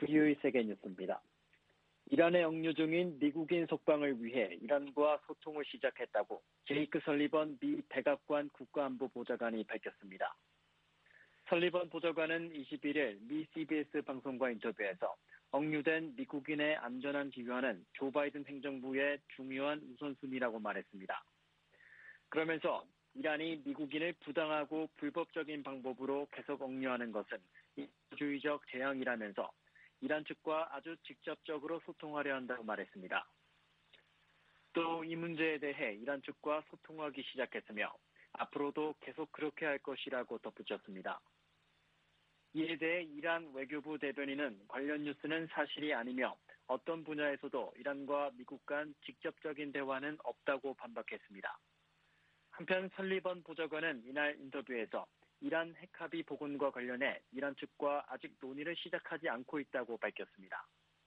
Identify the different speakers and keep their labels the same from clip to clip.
Speaker 1: 9일 세계뉴스입니다. 이란에 억류 중인 미국인 석방을 위해 이란과 소통을 시작했다고 제이크 설리번 미 백악관 국가안보보좌관이 밝혔습니다. 설리번 보좌관은 21일 미 CBS 방송과 인터뷰에서 억류된 미국인의 안전한 귀환은 조 바이든 행정부의 중요한 우선순위라고 말했습니다. 그러면서 이란이 미국인을 부당하고 불법적인 방법으로 계속 억류하는 것은 인도주의적 재앙이라면서 이란 측과 아주 직접적으로 소통하려 한다고 말했습니다. 또 이 문제에 대해 이란 측과 소통하기 시작했으며 앞으로도 계속 그렇게 할 것이라고 덧붙였습니다. 이에 대해 이란 외교부 대변인은 관련 뉴스는 사실이 아니며 어떤 분야에서도 이란과 미국 간 직접적인 대화는 없다고 반박했습니다. 한편 설리번 보좌관은 이날 인터뷰에서 이란 핵합의 복원과 관련해 이란 측과 아직 논의를 시작하지 않고 있다고 밝혔습니다.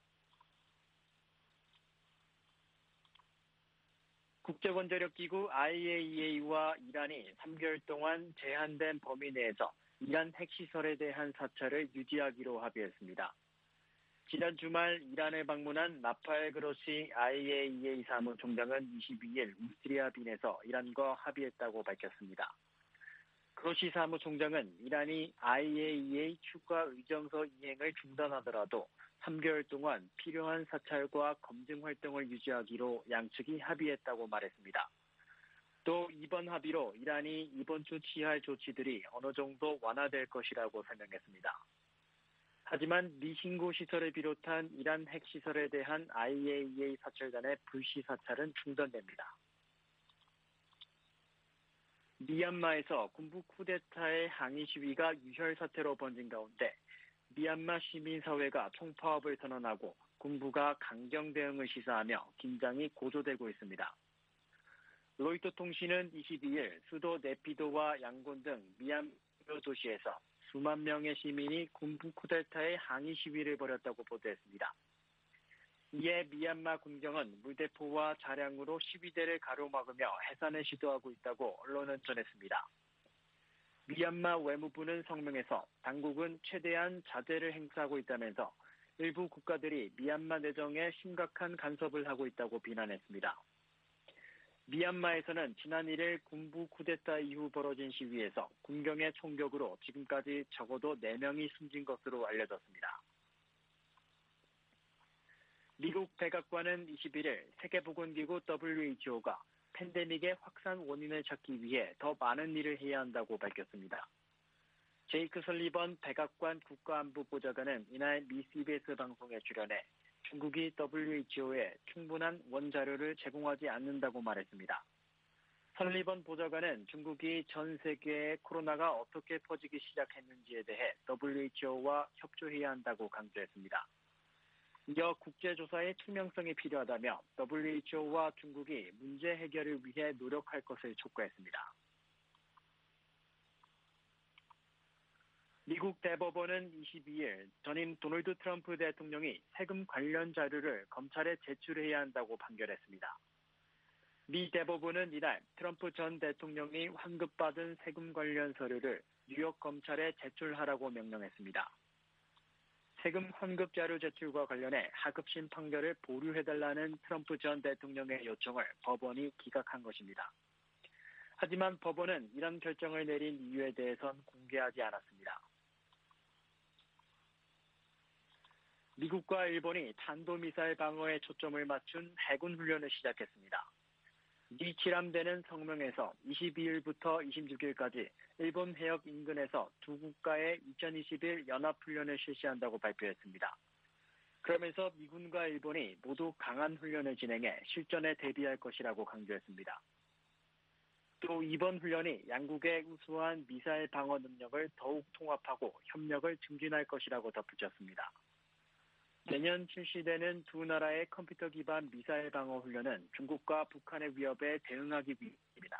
Speaker 1: 국제원자력기구 IAEA와 이란이 3개월 동안 제한된 범위 내에서 이란 핵시설에 대한 사찰을 유지하기로 합의했습니다. 지난 주말 이란을 방문한 라파엘 그로시 IAEA 사무총장은 22일 오스트리아 빈에서 이란과 합의했다고 밝혔습니다. 그로시 사무총장은 이란이 IAEA 추가 의정서 이행을 중단하더라도 3개월 동안 필요한 사찰과 검증 활동을 유지하기로 양측이 합의했다고 말했습니다. 또 이번 합의로 이란이 이번 주 취할 조치들이 어느 정도 완화될 것이라고 설명했습니다. 하지만 미신고 시설을 비롯한 이란 핵시설에 대한 IAEA 사찰단의 불시 사찰은 중단됩니다. 미얀마에서 군부 쿠데타의 항의 시위가 유혈 사태로 번진 가운데 미얀마 시민사회가 총파업을 선언하고 군부가 강경 대응을 시사하며 긴장이 고조되고 있습니다. 로이터 통신은 22일 수도 네피도와 양곤 등 미얀마 도시에서 수만 명의 시민이 군부 쿠데타의 항의 시위를 벌였다고 보도했습니다. 이에 미얀마 군경은 물대포와 차량으로 시위대를 가로막으며 해산을 시도하고 있다고 언론은 전했습니다. 미얀마 외무부는 성명에서 당국은 최대한 자제를 행사하고 있다면서 일부 국가들이 미얀마 내정에 심각한 간섭을 하고 있다고 비난했습니다. 미얀마에서는 지난 1일 군부 쿠데타 이후 벌어진 시위에서 군경의 총격으로 지금까지 적어도 4명이 숨진 것으로 알려졌습니다. 미국 백악관은 21일 세계보건기구 WHO가 팬데믹의 확산 원인을 찾기 위해 더 많은 일을 해야 한다고 밝혔습니다. 제이크 설리번 백악관 국가안보보좌관은 이날 미 CBS 방송에 출연해 중국이 WHO에 충분한 원자료를 제공하지 않는다고 말했습니다. 설리번 보좌관은 중국이 전 세계에 코로나가 어떻게 퍼지기 시작했는지에 대해 WHO와 협조해야 한다고 강조했습니다. 이어 국제조사의 투명성이 필요하다며 WHO와 중국이 문제 해결을 위해 노력할 것을 촉구했습니다. 미국 대법원은 22일 전임 도널드 트럼프 대통령이 세금 관련 자료를 검찰에 제출해야 한다고 판결했습니다. 미 대법원은 이날 트럼프 전 대통령이 환급받은 세금 관련 서류를 뉴욕 검찰에 제출하라고 명령했습니다. 세금 환급 자료 제출과 관련해 하급심 판결을 보류해달라는 트럼프 전 대통령의 요청을 법원이 기각한 것입니다. 하지만 법원은 이런 결정을 내린 이유에 대해선 공개하지 않았습니다. 미국과 일본이 탄도미사일 방어에 초점을 맞춘 해군 훈련을 시작했습니다. 미 칠함대는 성명에서 22일부터 26일까지 일본 해역 인근에서 두 국가의 2021 연합훈련을 실시한다고 발표했습니다. 그러면서 미군과 일본이 모두 강한 훈련을 진행해 실전에 대비할 것이라고 강조했습니다. 또 이번 훈련이 양국의 우수한 미사일 방어 능력을 더욱 통합하고 협력을 증진할 것이라고 덧붙였습니다. 내년 실시되는 두 나라의 컴퓨터 기반 미사일 방어 훈련은 중국과 북한의 위협에 대응하기 위함입니다.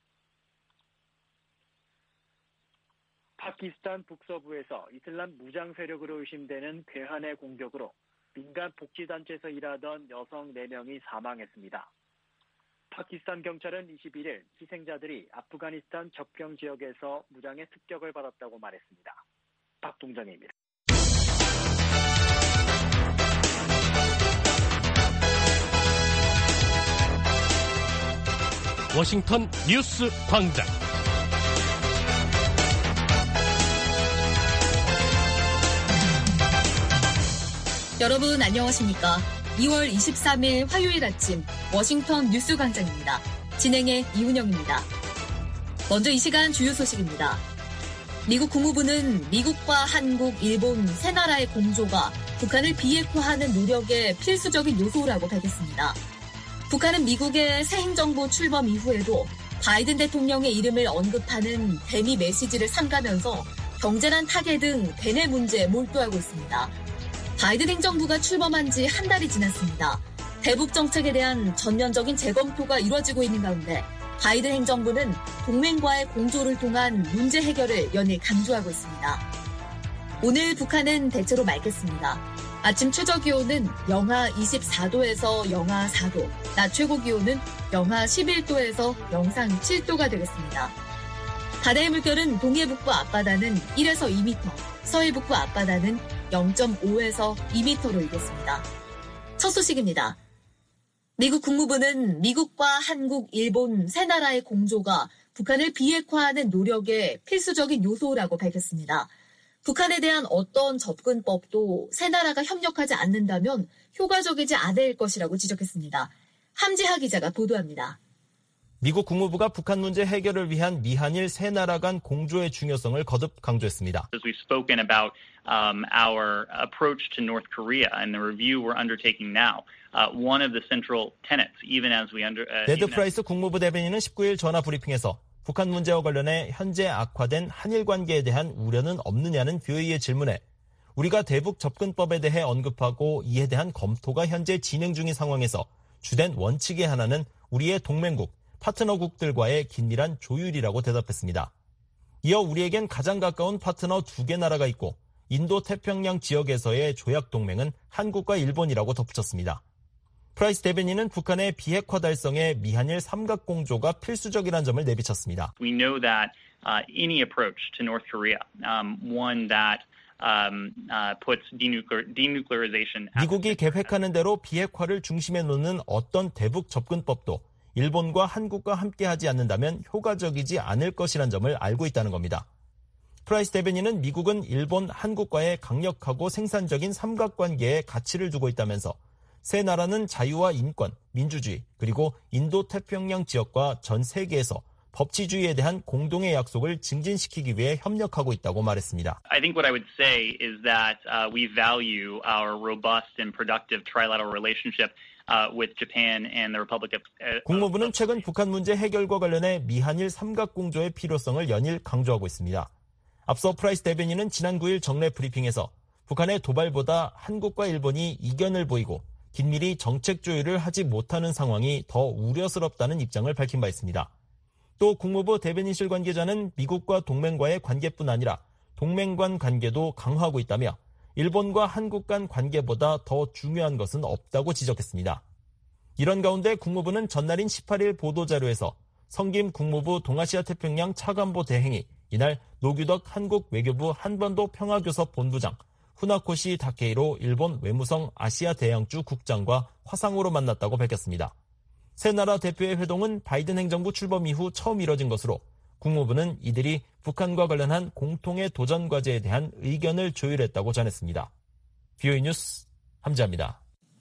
Speaker 1: 파키스탄 북서부에서 이슬람 무장 세력으로 의심되는 괴한의 공격으로 민간 복지단체에서 일하던 여성 4명이 사망했습니다. 파키스탄 경찰은 21일 희생자들이 아프가니스탄 접경 지역에서 무장의 습격을 받았다고 말했습니다. 박동정입니다.
Speaker 2: 워싱턴 뉴스 광장.
Speaker 3: 여러분 안녕하십니까? 2월 23일 화요일 아침 워싱턴 뉴스 광장입니다. 진행의 이훈영입니다. 먼저 이 시간 주요 소식입니다. 미국 국무부는 미국과 한국, 일본 세 나라의 공조가 북한을 비핵화하는 노력의 필수적인 요소라고 밝혔습니다. 북한은 미국의 새 행정부 출범 이후에도 바이든 대통령의 이름을 언급하는 대미 메시지를 삼가면서 경제난 타계 등 대내 문제에 몰두하고 있습니다. 바이든 행정부가 출범한 지 한 달이 지났습니다. 대북 정책에 대한 전면적인 재검토가 이루어지고 있는 가운데 바이든 행정부는 동맹과의 공조를 통한 문제 해결을 연일 강조하고 있습니다. 오늘 북한은 대체로 맑겠습니다. 아침 최저기온은 영하 24도에서 영하 4도, 낮 최고기온은 영하 11도에서 영상 7도가 되겠습니다. 바다의 물결은 동해북부 앞바다는 1에서 2m, 서해북부 앞바다는 0.5에서 2m로 일겠습니다. 첫 소식입니다. 미국 국무부는 미국과 한국, 일본 세 나라의 공조가 북한을 비핵화하는 노력의 필수적인 요소라고 밝혔습니다. 북한에 대한 어떤 접근법도 세 나라가 협력하지 않는다면 효과적이지 않을 것이라고 지적했습니다. 함지하 기자가 보도합니다.
Speaker 4: 미국 국무부가 북한 문제 해결을 위한 미한일 세 나라 간 공조의 중요성을 거듭 강조했습니다.
Speaker 5: As we've spoken about our approach to North Korea and the review we're undertaking now, one of the central tenets, even as we
Speaker 4: 네드 프라이스 국무부 대변인은 19일 전화 브리핑에서 북한 문제와 관련해 현재 악화된 한일 관계에 대한 우려는 없느냐는 뷰이의 질문에 우리가 대북 접근법에 대해 언급하고 이에 대한 검토가 현재 진행 중인 상황에서 주된 원칙의 하나는 우리의 동맹국, 파트너국들과의 긴밀한 조율이라고 대답했습니다. 이어 우리에겐 가장 가까운 파트너 두 개 나라가 있고 인도 태평양 지역에서의 조약 동맹은 한국과 일본이라고 덧붙였습니다. 프라이스 대변인은 북한의 비핵화 달성에 미한일 삼각공조가 필수적이라는 점을 내비쳤습니다.
Speaker 5: We know that any approach to North Korea, one that puts denuclearization.
Speaker 4: 미국이 계획하는 대로 비핵화를 중심에 놓는 어떤 대북 접근법도 일본과 한국과 함께하지 않는다면 효과적이지 않을 것이라는 점을 알고 있다는 겁니다. 프라이스 대변인은 미국은 일본, 한국과의 강력하고 생산적인 삼각관계에 가치를 두고 있다면서 세 나라는 자유와 인권, 민주주의, 그리고 인도 태평양 지역과 전 세계에서 법치주의에 대한 공동의 약속을 증진시키기 위해 협력하고 있다고 말했습니다.
Speaker 5: I think what I would say is that we value our robust and productive trilateral relationship with Japan and the Republic of
Speaker 4: 국무부는 최근 북한 문제 해결과 관련해 미한일 삼각공조의 필요성을 연일 강조하고 있습니다. 앞서 프라이스 대변인은 지난 9일 정례 브리핑에서 북한의 도발보다 한국과 일본이 이견을 보이고 긴밀히 정책 조율을 하지 못하는 상황이 더 우려스럽다는 입장을 밝힌 바 있습니다. 또 국무부 대변인실 관계자는 미국과 동맹과의 관계뿐 아니라 동맹 간 관계도 강화하고 있다며 일본과 한국 간 관계보다 더 중요한 것은 없다고 지적했습니다. 이런 가운데 국무부는 전날인 18일 보도자료에서 성김 국무부 동아시아 태평양 차관보 대행이 이날 노규덕 한국 외교부 한반도 평화교섭 본부장, 후나코시 다케이로 일본 외무성 아시아 대양주 국장과 화상으로 만났다고 밝혔습니다. 세 나라 대표의 회동은 바이든 행정부 출범 이후 처음 이뤄진 것으로 국무부는 이들이 북한과 관련한 공통의 도전 과제에 대한 의견을 조율했다고 전했습니다. 뷰이 뉴스 함지아입니다.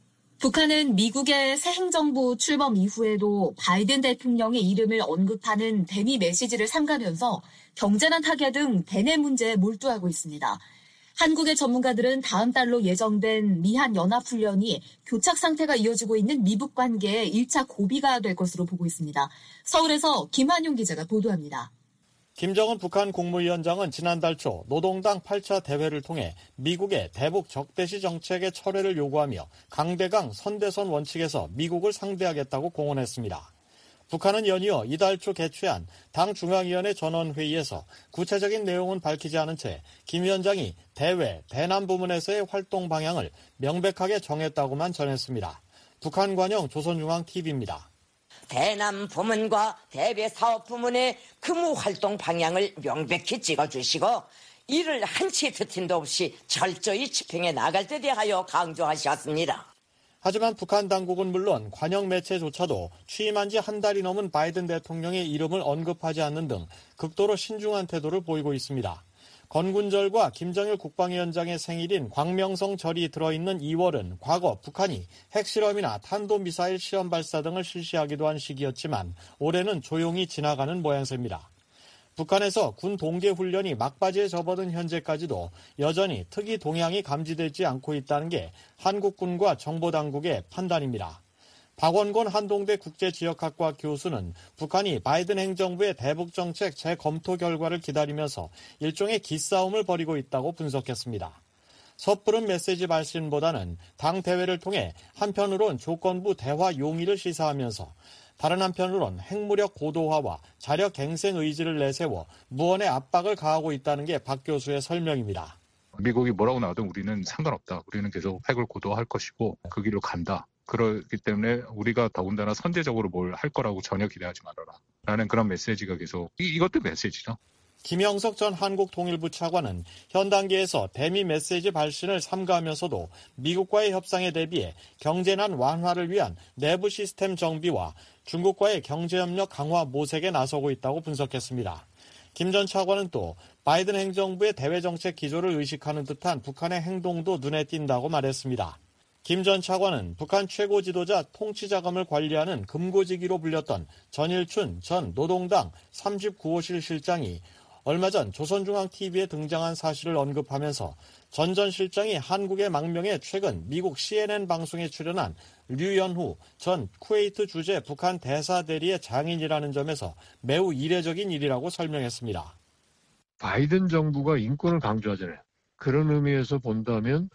Speaker 3: 북한은 미국의 새 행정부 출범 이후에도 바이든 대통령의 이름을 언급하는 대미 메시지를 삼가면서 경제난 타계 등 대내 문제에 몰두하고 있습니다. 한국의 전문가들은 다음 달로 예정된 미한 연합훈련이 교착 상태가 이어지고 있는 미북 관계의 1차 고비가 될 것으로 보고 있습니다. 서울에서 김한용 기자가 보도합니다.
Speaker 6: 김정은 북한 국무위원장은 지난달 초 노동당 8차 대회를 통해 미국의 대북 적대시 정책의 철회를 요구하며 강대강 선대선 원칙에서 미국을 상대하겠다고 공언했습니다. 북한은 연이어 이달 초 개최한 당 중앙위원회 전원회의에서 구체적인 내용은 밝히지 않은 채 김 위원장이 대외, 대남 부문에서의 활동 방향을 명백하게 정했다고만 전했습니다. 북한 관영 조선중앙TV입니다.
Speaker 7: 대남 부문과 대외 사업 부문의 근무 활동 방향을 명백히 찍어주시고 이를 한치 트팀도 없이 철저히 집행해 나갈 때 대하여 강조하셨습니다.
Speaker 6: 하지만 북한 당국은 물론 관영 매체조차도 취임한 지 한 달이 넘은 바이든 대통령의 이름을 언급하지 않는 등 극도로 신중한 태도를 보이고 있습니다. 건군절과 김정일 국방위원장의 생일인 광명성절이 들어있는 2월은 과거 북한이 핵실험이나 탄도미사일 시험 발사 등을 실시하기도 한 시기였지만 올해는 조용히 지나가는 모양새입니다. 북한에서 군 동계훈련이 막바지에 접어든 현재까지도 여전히 특이 동향이 감지되지 않고 있다는 게 한국군과 정보당국의 판단입니다. 박원곤 한동대 국제지역학과 교수는 북한이 바이든 행정부의 대북정책 재검토 결과를 기다리면서 일종의 기싸움을 벌이고 있다고 분석했습니다. 섣부른 메시지 발신보다는 당 대회를 통해 한편으론 조건부 대화 용의를 시사하면서 다른 한편으론 핵무력 고도화와 자력 갱생 의지를 내세워 무언의 압박을 가하고 있다는 게 박 교수의 설명입니다.
Speaker 8: 미국이 뭐라고 나와도 우리는 상관없다. 우리는 계속 핵을 고도화할 것이고 그 길로 간다. 그렇기 때문에 우리가 더군다나 선제적으로 뭘 할 거라고 전혀 기대하지 말아라. 라는 그런 메시지가 계속 이것도 메시지죠.
Speaker 6: 김영석 전 한국통일부 차관은 현 단계에서 대미 메시지 발신을 삼가하면서도 미국과의 협상에 대비해 경제난 완화를 위한 내부 시스템 정비와 중국과의 경제협력 강화 모색에 나서고 있다고 분석했습니다. 김 전 차관은 또 바이든 행정부의 대외정책 기조를 의식하는 듯한 북한의 행동도 눈에 띈다고 말했습니다. 김 전 차관은 북한 최고 지도자 통치자금을 관리하는 금고지기로 불렸던 전일춘 전 노동당 39호실 실장이 얼마 전 조선중앙TV에 등장한 사실을 언급하면서 전 실장이 한국의 망명에 최근 미국 CNN 방송에 출연한 류연후 전 쿠웨이트 주재 북한 대사 대리의 장인이라는 점에서 매우 이례적인 일이라고 설명했습니다.
Speaker 9: 바이든 정부가 인권을 강조하잖아요. 그런 의미에서 본다면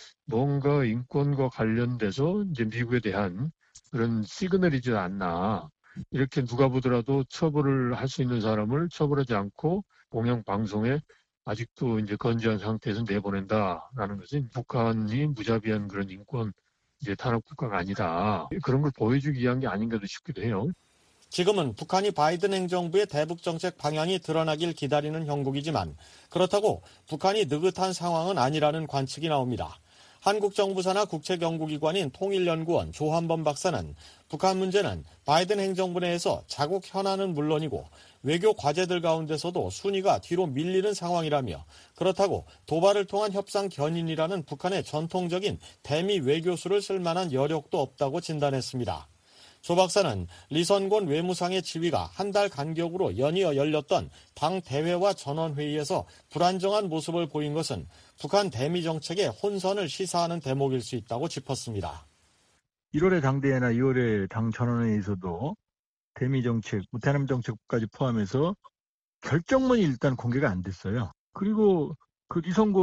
Speaker 9: 뭔가 인권과 관련돼서 이제 미국에 대한 그런 시그널이지 않나. 이렇게 누가 보더라도 처벌을 할 수 있는 사람을 처벌하지 않고 공영방송에 아직도 이제 건재한 상태에서 내보낸다라는 것은 북한이 무자비한 그런 인권 이제 탄압 국가가 아니다. 그런 걸 보여주기 위한 게 아닌가도 싶기도 해요.
Speaker 6: 지금은 북한이 바이든 행정부의 대북정책 방향이 드러나길 기다리는 형국이지만 그렇다고 북한이 느긋한 상황은 아니라는 관측이 나옵니다. 한국 정부사나 국책연구기관인 통일연구원 조한범 박사는 북한 문제는 바이든 행정부 내에서 자국 현안은 물론이고 외교 과제들 가운데서도 순위가 뒤로 밀리는 상황이라며 그렇다고 도발을 통한 협상 견인이라는 북한의 전통적인 대미 외교수를 쓸 만한 여력도 없다고 진단했습니다. 조 박사는 리선곤 외무상의 지위가 한 달 간격으로 연이어 열렸던 당 대회와 전원회의에서 불안정한 모습을 보인 것은 북한 대미 정책의 혼선을 시사하는 대목일 수 있다고 짚었습니다.
Speaker 10: 1월의 당대회나 2월의 당 전원회의에서도 대미 정책, 대남 정책까지 포함해서 결정문이 일단 공개가 안 됐어요. 그리고 그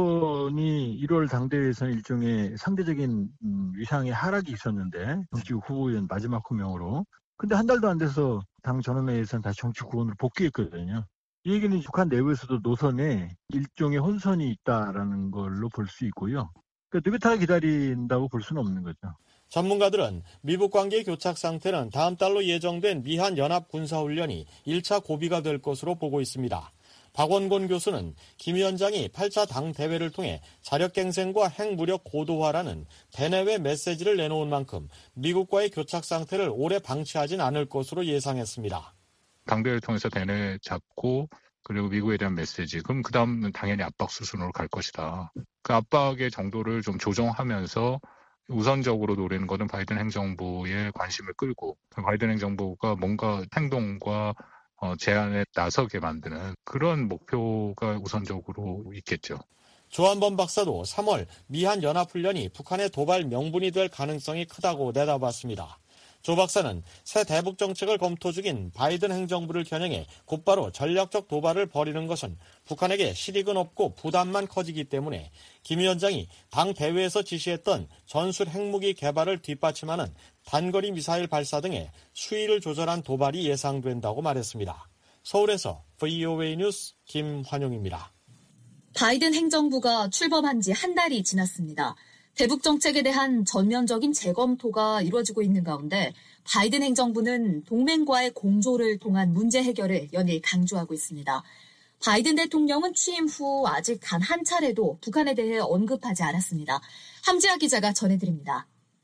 Speaker 10: 리선곤이 1월 당대회에서는 일종의 상대적인 위상의 하락이 있었는데 정치 후보위원 마지막 호명으로. 근데 한 달도 안 돼서 당 전원회의에서는 다시 정치 후보원으로 복귀했거든요. 이 얘기는 북한 내부에서도 노선에 일종의 혼선이 있다라는 걸로 볼 수 있고요. 그러니까 느긋하게 기다린다고 볼 수는 없는 거죠.
Speaker 6: 전문가들은 미북 관계의 교착 상태는 다음 달로 예정된 미한 연합 군사훈련이 1차 고비가 될 것으로 보고 있습니다. 박원곤 교수는 김 위원장이 8차 당 대회를 통해 자력갱생과 핵무력 고도화라는 대내외 메시지를 내놓은 만큼 미국과의 교착 상태를 오래 방치하진 않을 것으로 예상했습니다.
Speaker 8: 당대회를 통해서 대내 잡고 그리고 미국에 대한 메시지. 그럼 그 다음은 당연히 압박 수순으로 갈 것이다. 그 압박의 정도를 좀 조정하면서 우선적으로 노리는 것은 바이든 행정부의 관심을 끌고 바이든 행정부가 뭔가 행동과 제안에 나서게 만드는 그런 목표가 우선적으로 있겠죠.
Speaker 6: 조한범 박사도 3월 미한 연합훈련이 북한의 도발 명분이 될 가능성이 크다고 내다봤습니다. 조 박사는 새 대북 정책을 검토 중인 바이든 행정부를 겨냥해 곧바로 전략적 도발을 벌이는 것은 북한에게 실익은 없고 부담만 커지기 때문에 김 위원장이 당 대회에서 지시했던 전술 핵무기 개발을 뒷받침하는 단거리 미사일 발사 등의 수위를 조절한 도발이 예상된다고 말했습니다. 서울에서 VOA 뉴스 김환용입니다.
Speaker 3: 바이든 행정부가 출범한 지 한 달이 지났습니다. 대북 정책에 대한 전면적인 재검토가 이루어지고 있는 가운데 바이든 행정부는 동맹과의 공조를 통한 문제 해결을 연일 강조하고 있습니다. 바이든 대통령은 취임 후 아직 단 한 차례도 북한에 대해 언급하지 않았습니다. 함지아 기자가 전해드립니다.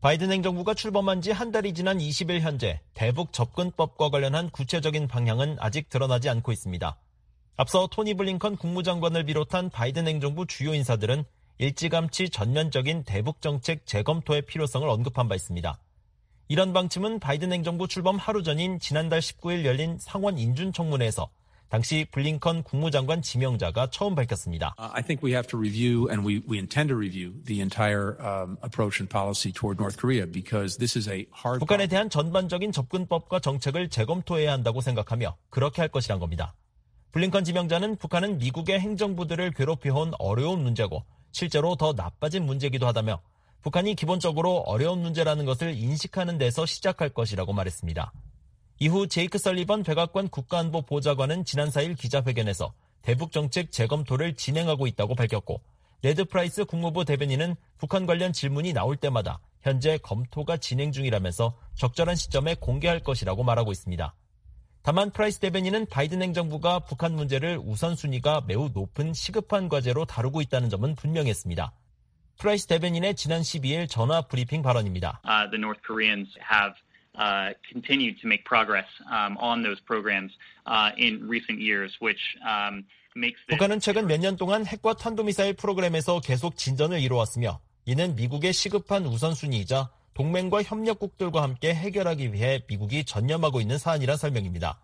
Speaker 4: 바이든 행정부가 출범한 지 한 달이 지난 20일 현재 대북 접근법과 관련한 구체적인 방향은 아직 드러나지 않고 있습니다. 앞서 토니 블링컨 국무장관을 비롯한 바이든 행정부 주요 인사들은 일찌감치 전면적인 대북 정책 재검토의 필요성을 언급한 바 있습니다. 이런 방침은 바이든 행정부 출범 하루 전인 지난달 19일 열린 상원 인준청문회에서 당시 블링컨 국무장관 지명자가 처음 밝혔습니다.
Speaker 11: I think we have to review and we intend to review the entire approach and policy toward North Korea because this is a hard
Speaker 4: 북한에 대한 전반적인 접근법과 정책을 재검토해야 한다고 생각하며 그렇게 할 것이란 겁니다. 블링컨 지명자는 북한은 미국의 행정부들을 괴롭혀온 어려운 문제고 실제로 더 나빠진 문제이기도 하다며 북한이 기본적으로 어려운 문제라는 것을 인식하는 데서 시작할 것이라고 말했습니다. 이후 제이크 설리번 백악관 국가안보 보좌관은 지난 4일 기자회견에서 대북정책 재검토를 진행하고 있다고 밝혔고 네드 프라이스 국무부 대변인은 북한 관련 질문이 나올 때마다 현재 검토가 진행 중이라면서 적절한 시점에 공개할 것이라고 말하고 있습니다. 다만 프라이스 대변인은 바이든 행정부가 북한 문제를 우선순위가 매우 높은 시급한 과제로 다루고 있다는 점은 분명히 했습니다. 프라이스 대변인의 지난 12일 전화 브리핑 발언입니다.
Speaker 5: The North Koreans have continued to make progress on those programs in recent years, which makes this...
Speaker 4: 북한은 최근 몇 년 동안 핵과 탄도미사일 프로그램에서 계속 진전을 이뤄왔으며 이는 미국의 시급한 우선순위이자 동맹과 협력국들과 함께 해결하기 위해 미국이 전념하고 있는 사안이란 설명입니다.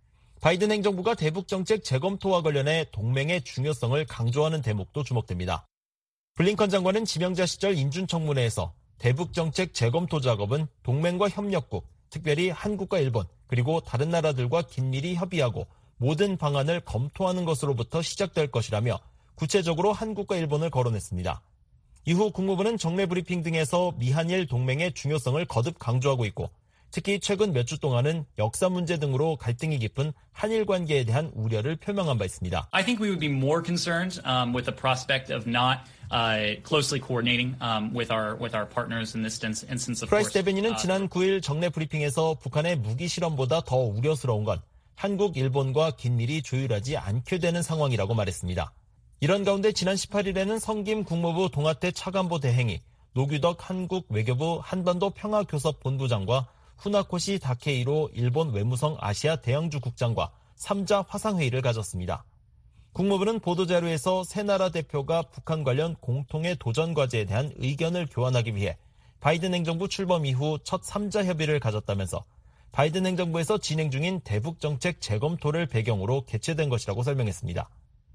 Speaker 4: 바이든 행정부가 대북정책 재검토와 관련해 동맹의 중요성을 강조하는 대목도 주목됩니다. 블링컨 장관은 지명자 시절 인준청문회에서 대북정책 재검토 작업은 동맹과 협력국, 특별히 한국과 일본, 그리고 다른 나라들과 긴밀히 협의하고 모든 방안을 검토하는 것으로부터 시작될 것이라며 구체적으로 한국과 일본을 거론했습니다. 이후 국무부는 정례 브리핑 등에서 미한일 동맹의 중요성을 거듭 강조하고 있고 특히 최근 몇 주 동안은 역사 문제 등으로 갈등이 깊은 한일 관계에 대한 우려를 표명한 바 있습니다.
Speaker 12: I think we would be more concerned with the prospect of not closely coordinating with our partners in this instance of
Speaker 4: 프라이스
Speaker 12: course.
Speaker 4: 대변인은 지난 9일 정례 브리핑에서 북한의 무기 실험보다 더 우려스러운 건 한국, 일본과 긴밀히 조율하지 않게 되는 상황이라고 말했습니다. 이런 가운데 지난 18일에는 성김 국무부 동아태 차관보 대행이 노규덕 한국 외교부 한반도 평화교섭본부장과 후나코시 다케이로 일본 외무성 아시아 대양주 국장과 3자 화상회의를 가졌습니다. 국무부는 보도자료에서 세 나라 대표가 북한 관련 공통의 도전 과제에 대한 의견을 교환하기 위해 바이든 행정부 출범 이후 첫 3자 협의를 가졌다면서 바이든 행정부에서 진행 중인 대북정책 재검토를 배경으로 개최된 것이라고 설명했습니다.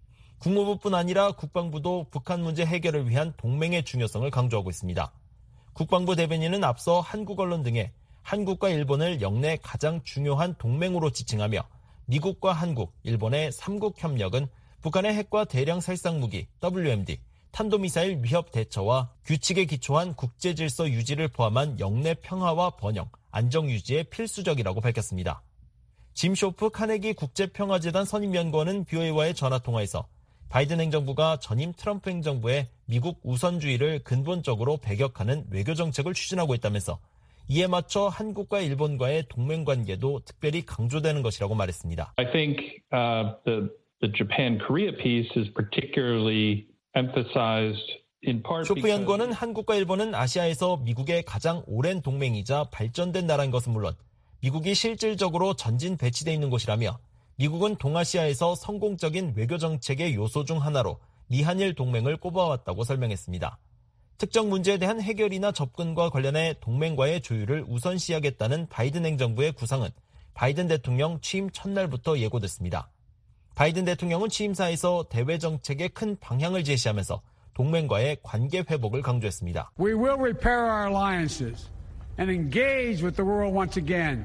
Speaker 4: 국무부뿐 아니라 국방부도 북한 문제 해결을 위한 동맹의 중요성을 강조하고 있습니다. 국방부 대변인은 앞서 한국 언론 등에 한국과 일본을 역내 가장 중요한 동맹으로 지칭하며 미국과 한국, 일본의 3국 협력은 북한의 핵과 대량 살상무기, WMD, 탄도미사일 위협 대처와 규칙에 기초한 국제질서 유지를 포함한 역내 평화와 번영, 안정 유지에 필수적이라고 밝혔습니다. 짐 쇼프 카네기 국제평화재단 선임연구원은 BOA와의 전화통화에서 바이든 행정부가 전임 트럼프 행정부의 미국 우선주의를 근본적으로 배격하는 외교정책을 추진하고 있다면서 이에 맞춰 한국과 일본과의 동맹관계도 특별히 강조되는 것이라고 말했습니다.
Speaker 13: I think the Japan-Korea piece is particularly emphasized in part
Speaker 4: 쇼프 연구원은 한국과 일본은 아시아에서 미국의 가장 오랜 동맹이자 발전된 나라인 것은 물론 미국이 실질적으로 전진 배치되어 있는 곳이라며 미국은 동아시아에서 성공적인 외교정책의 요소 중 하나로 미한일 동맹을 꼽아왔다고 설명했습니다. 특정 문제에 대한 해결이나 접근과 관련해 동맹과의 조율을 우선시하겠다는 바이든 행정부의 구상은 바이든 대통령 취임 첫날부터 예고됐습니다. 바이든 대통령은 취임사에서 대외 정책의 큰 방향을 제시하면서 동맹과의 관계 회복을 강조했습니다.
Speaker 14: We will repair our alliances and engage with the world once again.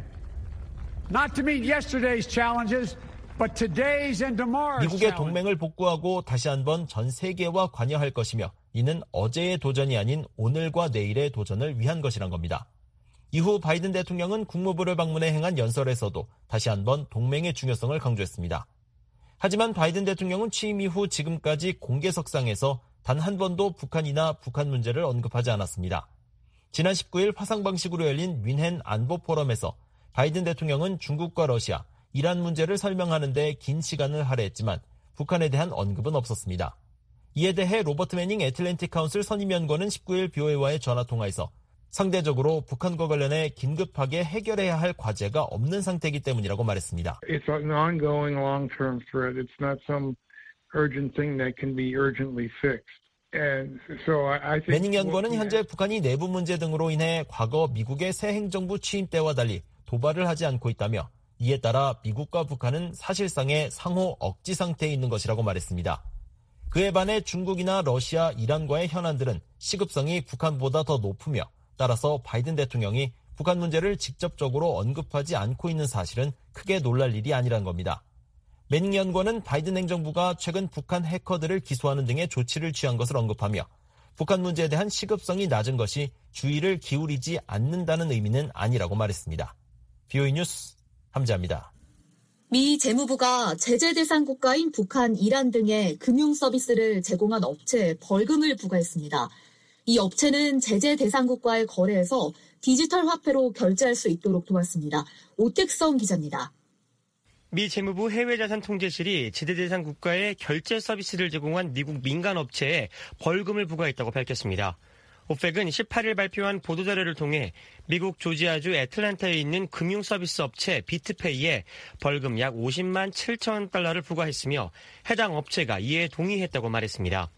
Speaker 14: Not to meet yesterday's challenges, but today's and tomorrow's
Speaker 4: 미국의
Speaker 14: challenges.
Speaker 4: 동맹을 복구하고 다시 한번 전 세계와 관여할 것이며 이는 어제의 도전이 아닌 오늘과 내일의 도전을 위한 것이란 겁니다. 이후 바이든 대통령은 국무부를 방문해 행한 연설에서도 다시 한번 동맹의 중요성을 강조했습니다. 하지만 바이든 대통령은 취임 이후 지금까지 공개석상에서 단 한 번도 북한이나 북한 문제를 언급하지 않았습니다. 지난 19일 화상 방식으로 열린 뮌헨 안보 포럼에서 바이든 대통령은 중국과 러시아, 이란 문제를 설명하는 데 긴 시간을 할애했지만 북한에 대한 언급은 없었습니다. 이에 대해 로버트 매닝 애틀랜틱 카운슬 선임연구원은 19일 BOA와의 전화통화에서 상대적으로 북한과 관련해 긴급하게 해결해야 할 과제가 없는 상태이기 때문이라고 말했습니다.
Speaker 15: It's an ongoing long-term threat. It's not some urgent thing that can be urgently fixed.
Speaker 4: 매닝 연구원은 현재 북한이 내부 문제 등으로 인해 과거 미국의 새 행정부 취임 때와 달리 도발을 하지 않고 있다며 이에 따라 미국과 북한은 사실상의 상호 억지 상태에 있는 것이라고 말했습니다. 그에 반해 중국이나 러시아, 이란과의 현안들은 시급성이 북한보다 더 높으며 따라서 바이든 대통령이 북한 문제를 직접적으로 언급하지 않고 있는 사실은 크게 놀랄 일이 아니란 겁니다. 매닝 연구원은 바이든 행정부가 최근 북한 해커들을 기소하는 등의 조치를 취한 것을 언급하며 북한 문제에 대한 시급성이 낮은 것이 주의를 기울이지 않는다는 의미는 아니라고 말했습니다. BOE 뉴스 함재합니다.
Speaker 3: 미 재무부가 제재 대상 국가인 북한, 이란 등의 금융 서비스를 제공한 업체에 벌금을 부과했습니다. 이 업체는 제재 대상 국가의 거래에서 디지털 화폐로 결제할 수 있도록 도왔습니다. 오택성 기자입니다.
Speaker 16: 미 재무부 해외자산통제실이 제재 대상 국가에 결제 서비스를 제공한 미국 민간 업체에 벌금을 부과했다고 밝혔습니다. 오펙은 18일 발표한 보도자료를 통해 미국 조지아주 애틀랜타에 있는 금융 서비스 업체 비트페이에 벌금 약 50만 7천 달러를 부과했으며 해당 업체가 이에 동의했다고 말했습니다.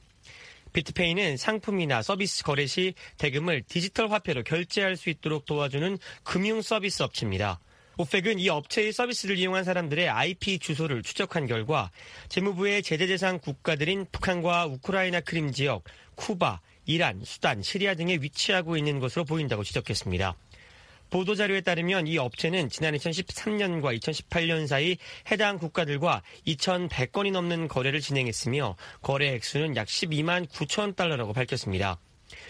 Speaker 16: 비트페이는 상품이나 서비스 거래 시 대금을 디지털 화폐로 결제할 수 있도록 도와주는 금융 서비스 업체입니다. 오펙은 이 업체의 서비스를 이용한 사람들의 IP 주소를 추적한 결과 재무부의 제재 대상 국가들인 북한과 우크라이나 크림 지역, 쿠바, 이란, 수단, 시리아 등에 위치하고 있는 것으로 보인다고 지적했습니다. 보도자료에 따르면 이 업체는 지난 2013년과 2018년 사이 해당 국가들과 2,100건이 넘는 거래를 진행했으며 거래 액수는 약 12만 9천 달러라고 밝혔습니다.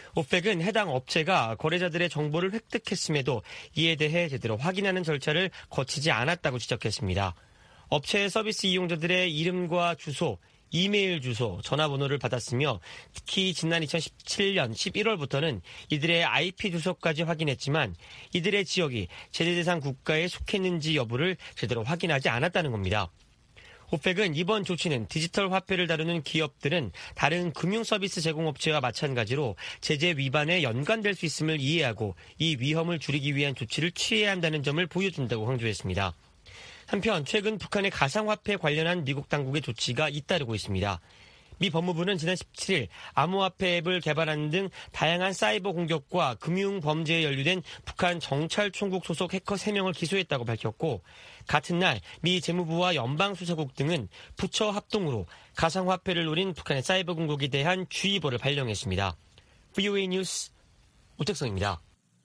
Speaker 16: 오펙은 해당 업체가 거래자들의 정보를 획득했음에도 이에 대해 제대로 확인하는 절차를 거치지 않았다고 지적했습니다. 업체의 서비스 이용자들의 이름과 주소, 이메일 주소, 전화번호를 받았으며 특히 지난 2017년 11월부터는 이들의 IP 주소까지 확인했지만 이들의 지역이 제재 대상 국가에 속했는지 여부를 제대로 확인하지 않았다는 겁니다. 오펙은 이번 조치는 디지털 화폐를 다루는 기업들은 다른 금융 서비스 제공업체와 마찬가지로 제재 위반에 연관될 수 있음을 이해하고 이 위험을 줄이기 위한 조치를 취해야 한다는 점을 보여준다고 강조했습니다. 한편 최근 북한의 가상화폐 관련한 미국 당국의 조치가 잇따르고 있습니다. 미 법무부는 지난 17일 암호화폐 앱을 개발하는 등 다양한 사이버 공격과 금융 범죄에 연루된 북한 정찰총국 소속 해커 3명을 기소했다고 밝혔고 같은 날 미 재무부와 연방수사국 등은 부처 합동으로 가상화폐를 노린 북한의 사이버 공격에 대한 주의보를 발령했습니다. BOE 뉴스 오택성입니다.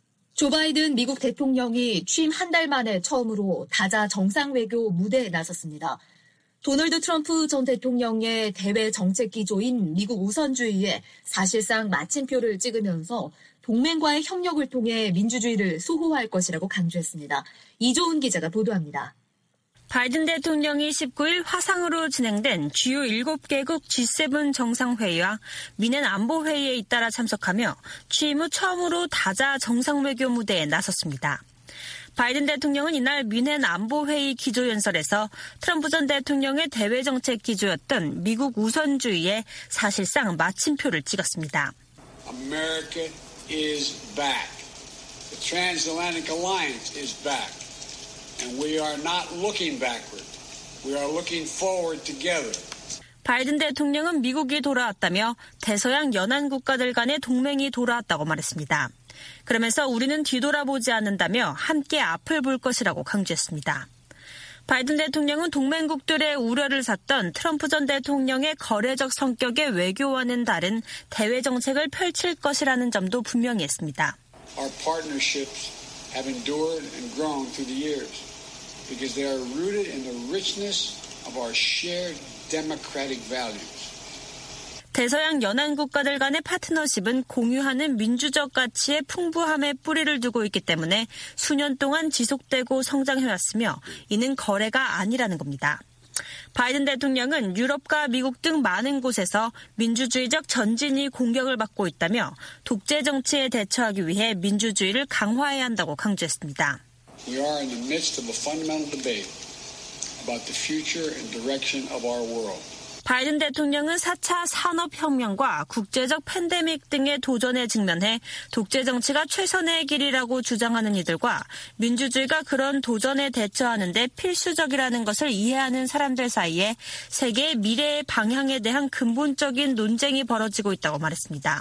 Speaker 3: 조 바이든 미국 대통령이 취임 한 달 만에 처음으로 다자 정상외교 무대에 나섰습니다. 도널드 트럼프 전 대통령의 대외 정책 기조인 미국 우선주의에 사실상 마침표를 찍으면서 동맹과의 협력을 통해 민주주의를 수호할 것이라고 강조했습니다. 이조은 기자가 보도합니다.
Speaker 17: 바이든 대통령이 19일 화상으로 진행된 주요 7개국 G7 정상회의와 미넨 안보회의에 잇따라 참석하며 취임 후 처음으로 다자 정상외교 무대에 나섰습니다. 바이든 대통령은 이날 미넨 안보회의 기조연설에서 트럼프 전 대통령의 대외정책 기조였던 미국 우선주의에 사실상 마침표를 찍었습니다.
Speaker 18: America is back. The transatlantic alliance is back. And we are not looking backward. We are looking forward together.
Speaker 17: 바이든 대통령은 미국이 돌아왔다며 대서양 연안 국가들 간의 동맹이 돌아왔다고 말했습니다. 그러면서 우리는 뒤돌아보지 않는다며 함께 앞을 볼 것이라고 강조했습니다. 바이든 대통령은 동맹국들의 우려를 샀던 트럼프 전 대통령의 거래적 성격의 외교와는 다른 대외 정책을 펼칠 것이라는 점도 분명히 했습니다.
Speaker 18: Our partnerships have endured and grown through the years because they are rooted in the richness of our shared democratic values.
Speaker 17: 대서양 연안 국가들 간의 파트너십은 공유하는 민주적 가치의 풍부함에 뿌리를 두고 있기 때문에 수년 동안 지속되고 성장해왔으며 이는 거래가 아니라는 겁니다. 바이든 대통령은 유럽과 미국 등 많은 곳에서 민주주의적 전진이 공격을 받고 있다며 독재 정치에 대처하기 위해 민주주의를 강화해야 한다고 강조했습니다.
Speaker 18: We are in the midst of a fundamental debate about the future and direction of our world.
Speaker 17: 바이든 대통령은 4차 산업혁명과 국제적 팬데믹 등의 도전에 직면해 독재 정치가 최선의 길이라고 주장하는 이들과 민주주의가 그런 도전에 대처하는 데 필수적이라는 것을 이해하는 사람들 사이에 세계의 미래의 방향에 대한 근본적인 논쟁이 벌어지고 있다고 말했습니다.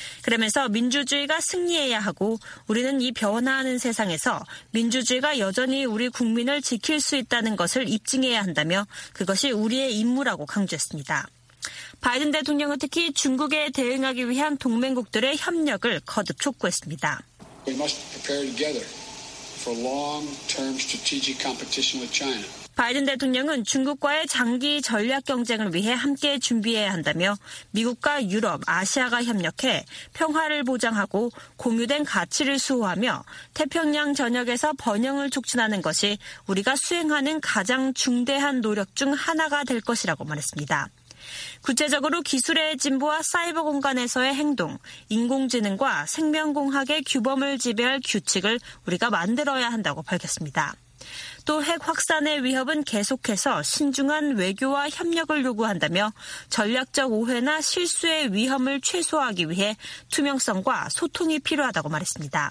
Speaker 17: 그러면서 민주주의가 승리해야 하고 우리는 이 변화하는 세상에서 민주주의가 여전히 우리 국민을 지킬 수 있다는 것을 입증해야 한다며 그것이 우리의 임무라고 강조했습니다. 바이든 대통령은 특히 중국에 대응하기 위한 동맹국들의 협력을 거듭 촉구했습니다.
Speaker 18: We must prepare together for long-term strategic competition with China.
Speaker 17: 바이든 대통령은 중국과의 장기 전략 경쟁을 위해 함께 준비해야 한다며 미국과 유럽, 아시아가 협력해 평화를 보장하고 공유된 가치를 수호하며 태평양 전역에서 번영을 촉진하는 것이 우리가 수행하는 가장 중대한 노력 중 하나가 될 것이라고 말했습니다. 구체적으로 기술의 진보와 사이버 공간에서의 행동, 인공지능과 생명공학의 규범을 지배할 규칙을 우리가 만들어야 한다고 밝혔습니다. 또 핵 확산의 위협은 계속해서 신중한 외교와 협력을 요구한다며 전략적 오해나 실수의 위험을 최소화하기 위해 투명성과 소통이 필요하다고 말했습니다.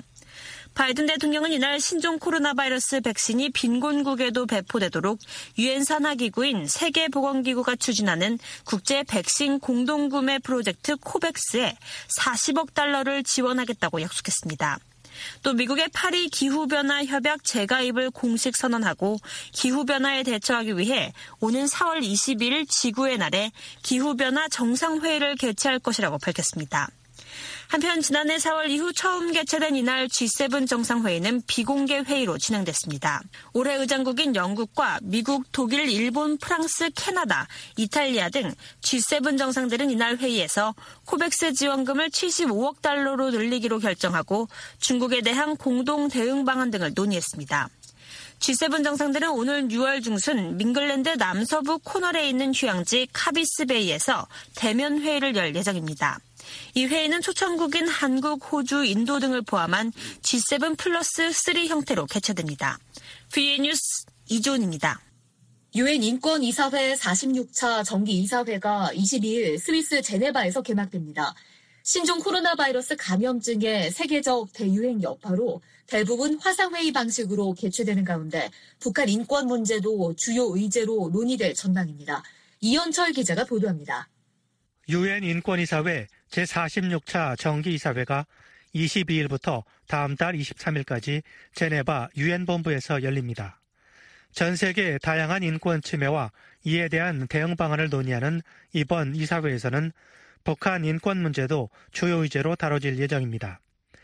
Speaker 17: 바이든 대통령은 이날 신종 코로나 바이러스 백신이 빈곤국에도 배포되도록 유엔 산하기구인 세계보건기구가 추진하는 국제 백신 공동구매 프로젝트 코백스에 40억 달러를 지원하겠다고 약속했습니다. 또 미국의 파리 기후변화 협약 재가입을 공식 선언하고 기후변화에 대처하기 위해 오는 4월 21일 지구의 날에 기후변화 정상회의를 개최할 것이라고 밝혔습니다. 한편 지난해 4월 이후 처음 개최된 이날 G7 정상회의는 비공개 회의로 진행됐습니다. 올해 의장국인 영국과 미국, 독일, 일본, 프랑스, 캐나다, 이탈리아 등 G7 정상들은 이날 회의에서 코백스 지원금을 75억 달러로 늘리기로 결정하고 중국에 대한 공동 대응 방안 등을 논의했습니다. G7 정상들은 오늘 6월 중순 밍글랜드 남서부 코널에 있는 휴양지 카비스베이에서 대면 회의를 열 예정입니다. 이 회의는 초청국인 한국, 호주, 인도 등을 포함한 G7 플러스 3 형태로 개최됩니다. VA 뉴스 이조은입니다.
Speaker 3: 유엔 인권이사회 46차 정기이사회가 22일 스위스 제네바에서 개막됩니다. 신종 코로나 바이러스 감염증의 세계적 대유행 여파로 대부분 화상회의 방식으로 개최되는 가운데 북한 인권 문제도 주요 의제로 논의될 전망입니다. 이현철 기자가 보도합니다.
Speaker 19: 유엔 인권이사회 제46차 정기이사회가 22일부터 다음 달 23일까지 제네바 유엔본부에서 열립니다. 전 세계 다양한 인권 침해와 이에 대한 대응 방안을 논의하는 이번 이사회에서는 북한 인권 문제도 주요 의제로 다뤄질 예정입니다.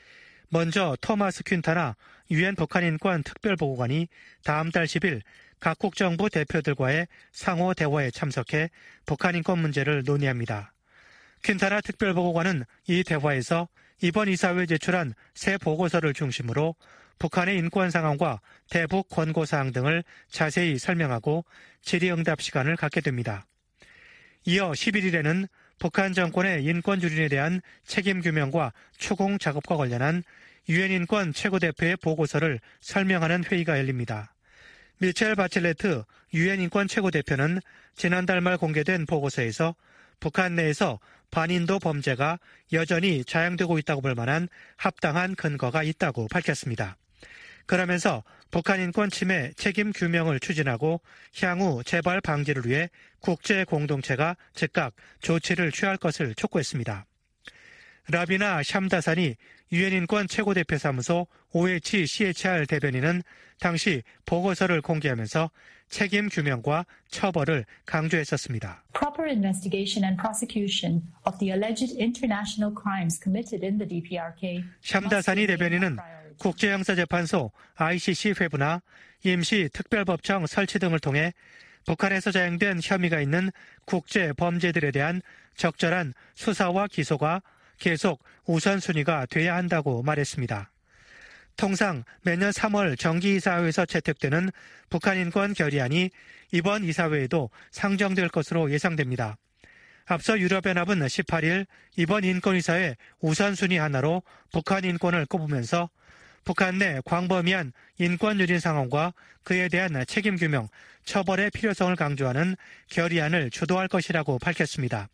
Speaker 19: 먼저 토마스 퀸타나 유엔 북한 인권 특별보고관이 다음 달 10일 각국 정부 대표들과의 상호 대화에 참석해 북한 인권 문제를 논의합니다. 퀸타나 특별보고관은 이 대화에서 이번 이사회에 제출한 새 보고서를 중심으로 북한의 인권 상황과 대북 권고사항 등을 자세히 설명하고 질의응답 시간을 갖게 됩니다. 이어 11일에는 북한 정권의 인권 유린에 대한 책임 규명과 추궁 작업과 관련한 유엔 인권 최고대표의 보고서를 설명하는 회의가 열립니다. 미첼 바첼레트 유엔 인권 최고대표는 지난달 말 공개된 보고서에서 북한 내에서 반인도 범죄가 여전히 자행되고 있다고 볼 만한 합당한 근거가 있다고 밝혔습니다. 그러면서 북한 인권 침해 책임 규명을 추진하고 향후 재발 방지를 위해 국제 공동체가 즉각 조치를 취할 것을 촉구했습니다. 라비나 샴다산이 유엔 인권 최고대표 사무소 OHCHR 대변인은 당시 보고서를 공개하면서 책임 규명과 처벌을 강조했었습니다.
Speaker 20: Proper investigation and prosecution of the alleged international crimes committed in the DPRK.
Speaker 19: 샴다산이 대변인은 국제형사재판소 ICC 회부나 임시특별법정 설치 등을 통해 북한에서 자행된 혐의가 있는 국제 범죄들에 대한 적절한 수사와 기소가 계속 우선순위가 돼야 한다고 말했습니다. 통상 매년 3월 정기이사회에서 채택되는 북한 인권 결의안이 이번 이사회에도 상정될 것으로 예상됩니다. 앞서 유럽연합은 18일 이번 인권이사회 우선순위 하나로 북한 인권을 꼽으면서 북한 내 광범위한 인권 유린 상황과 그에 대한 책임 규명, 처벌의 필요성을 강조하는 결의안을 주도할 것이라고 밝혔습니다.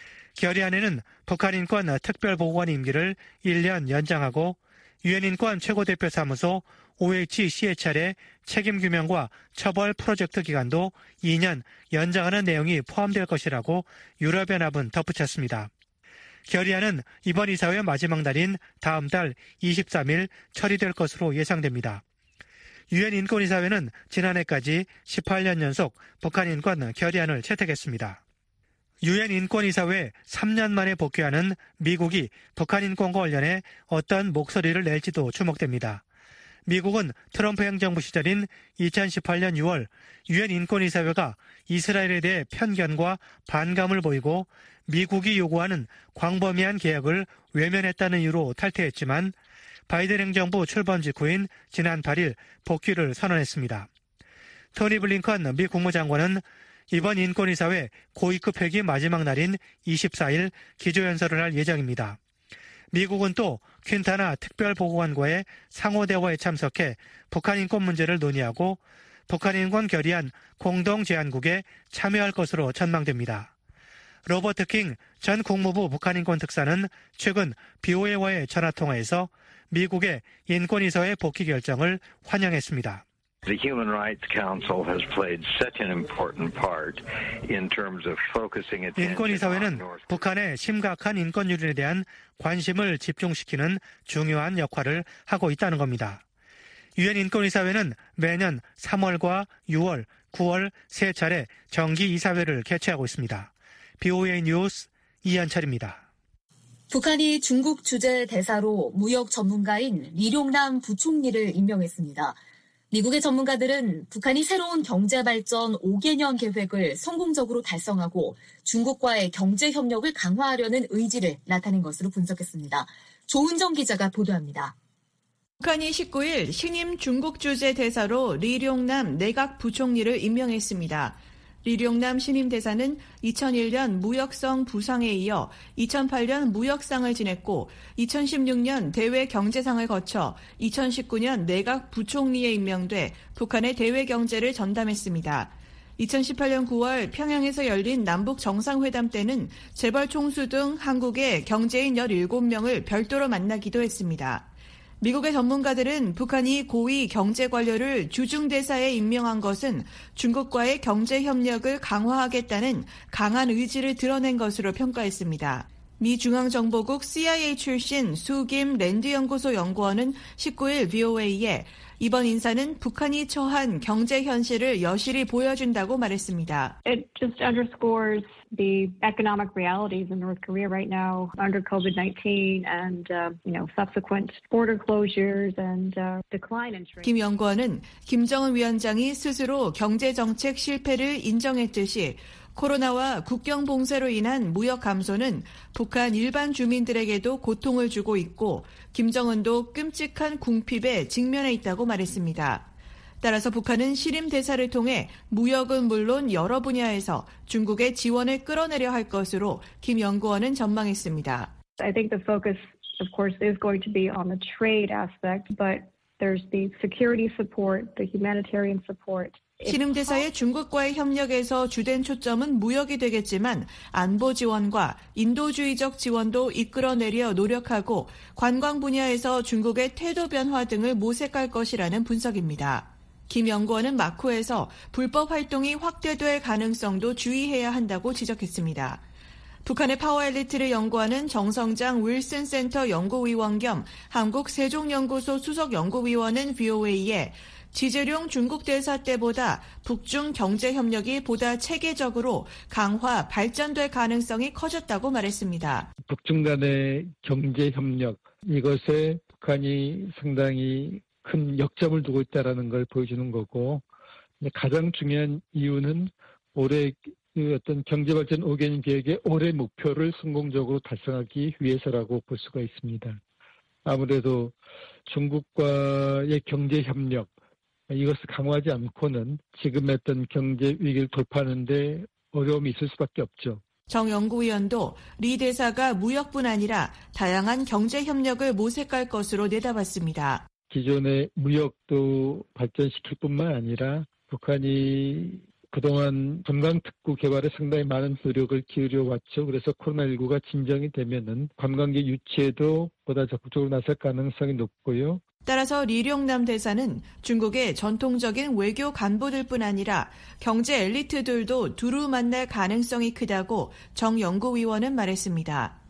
Speaker 19: 결의안에는 북한 인권 특별보고관 임기를 1년 연장하고 유엔 인권 최고대표 사무소 OHC의 차례 책임 규명과 처벌 프로젝트 기간도 2년 연장하는 내용이 포함될 것이라고 유럽연합은 덧붙였습니다. 결의안은 이번 이사회 마지막 날인 다음 달 23일 처리될 것으로 예상됩니다. 유엔 인권이사회는 지난해까지 18년 연속 북한 인권 결의안을 채택했습니다. 유엔 인권이사회 3년 만에 복귀하는 미국이 북한 인권과 관련해 어떤 목소리를 낼지도 주목됩니다. 미국은 트럼프 행정부 시절인 2018년 6월 유엔 인권이사회가 이스라엘에 대해 편견과 반감을 보이고 미국이 요구하는 광범위한 계약을 외면했다는 이유로 탈퇴했지만 바이든 행정부 출범 직후인 지난 8일 복귀를 선언했습니다. 토니 블링컨 미 국무장관은 이번 인권이사회 고위급 회기 마지막 날인 24일 기조연설을 할 예정입니다. 미국은 또 퀸타나 특별보고관과의 상호대화에 참석해 북한 인권 문제를 논의하고 북한 인권 결의안 공동제안국에 참여할 것으로 전망됩니다. 로버트 킹 전 국무부 북한인권 특사는 최근 BOA와의 전화통화에서 미국의 인권이사회 복귀 결정을 환영했습니다.
Speaker 21: The Human Rights Council has played such an important part in terms of focusing attention.
Speaker 19: 인권이사회는 북한의 심각한 인권 유린에 대한 관심을 집중시키는 중요한 역할을 하고 있다는 겁니다. 유엔 인권이사회는 매년 3월과 6월, 9월 세 차례 정기 이사회를 개최하고 있습니다. BOA 뉴스 이현철입니다.
Speaker 3: 북한이 중국 주재 대사로 무역 전문가인 리룡남 부총리를 임명했습니다. 미국의 전문가들은 북한이 새로운 경제발전 5개년 계획을 성공적으로 달성하고 중국과의 경제 협력을 강화하려는 의지를 나타낸 것으로 분석했습니다. 조은정 기자가 보도합니다.
Speaker 22: 북한이 19일 신임 중국 주재 대사로 리룡남 내각 부총리를 임명했습니다. 리룡남 신임 대사는 2001년 무역성 부상에 이어 2008년 무역상을 지냈고 2016년 대외 경제상을 거쳐 2019년 내각 부총리에 임명돼 북한의 대외 경제를 전담했습니다. 2018년 9월 평양에서 열린 남북 정상회담 때는 재벌 총수 등 한국의 경제인 17명을 별도로 만나기도 했습니다. 미국의 전문가들은 북한이 고위 경제 관료를 주중대사에 임명한 것은 중국과의 경제 협력을 강화하겠다는 강한 의지를 드러낸 것으로 평가했습니다. 미 중앙정보국 CIA 출신 수김 랜드연구소 연구원은 19일 VOA에 이번 인사는 북한이 처한 경제 현실을 여실히 보여준다고 말했습니다.
Speaker 23: It just underscores the economic realities in North Korea right now under COVID-19 and subsequent border closures and decline in trade.
Speaker 22: 김 연구원은 김정은 위원장이 스스로 경제 정책 실패를 인정했듯이 코로나와 국경 봉쇄로 인한 무역 감소는 북한 일반 주민들에게도 고통을 주고 있고 김정은도 끔찍한 궁핍에 직면해 있다고 말했습니다. 따라서 북한은 신임 대사를 통해 무역은 물론 여러 분야에서 중국의 지원을 끌어내려 할 것으로 김 연구원은 전망했습니다.
Speaker 23: I think the focus, of course, is going to be on the trade aspect, but there's the security support, the humanitarian support.
Speaker 22: 신임 대사의 중국과의 협력에서 주된 초점은 무역이 되겠지만 안보 지원과 인도주의적 지원도 이끌어내려 노력하고 관광 분야에서 중국의 태도 변화 등을 모색할 것이라는 분석입니다. 김 연구원은 마쿠에서 불법 활동이 확대될 가능성도 주의해야 한다고 지적했습니다. 북한의 파워 엘리트를 연구하는 정성장 윌슨 센터 연구위원 겸 한국세종연구소 수석 연구위원은 VOA에 지재룡 중국 대사 때보다 북중 경제 협력이 보다 체계적으로 강화, 발전될 가능성이 커졌다고 말했습니다.
Speaker 15: 북중 간의 경제 협력, 이것에 북한이 상당히 큰 역점을 두고 있다는 걸 보여주는 거고, 가장 중요한 이유는 올해 어떤 경제발전 5개년 계획의 올해 목표를 성공적으로 달성하기 위해서라고 볼 수가 있습니다. 아무래도 중국과의 경제 협력, 이것을 강화하지 않고는 지금 했던 경제 위기를 돌파하는 데 어려움이 있을 수밖에 없죠.
Speaker 22: 정 연구위원도 리 대사가 무역뿐 아니라 다양한 경제 협력을 모색할 것으로 내다봤습니다.
Speaker 15: 기존의 무역도 발전시킬 뿐만 아니라 북한이 그동안 관광특구 개발에 상당히 많은 노력을 기울여 왔죠. 그래서 코로나19가 진정이 되면은 관광객 유치에도 보다 적극적으로 나설 가능성이 높고요.
Speaker 22: 따라서 리룡남 대사는 중국의 전통적인 외교 간부들뿐 아니라 경제 엘리트들도 두루 만날 가능성이 크다고 정 연구위원은 말했습니다.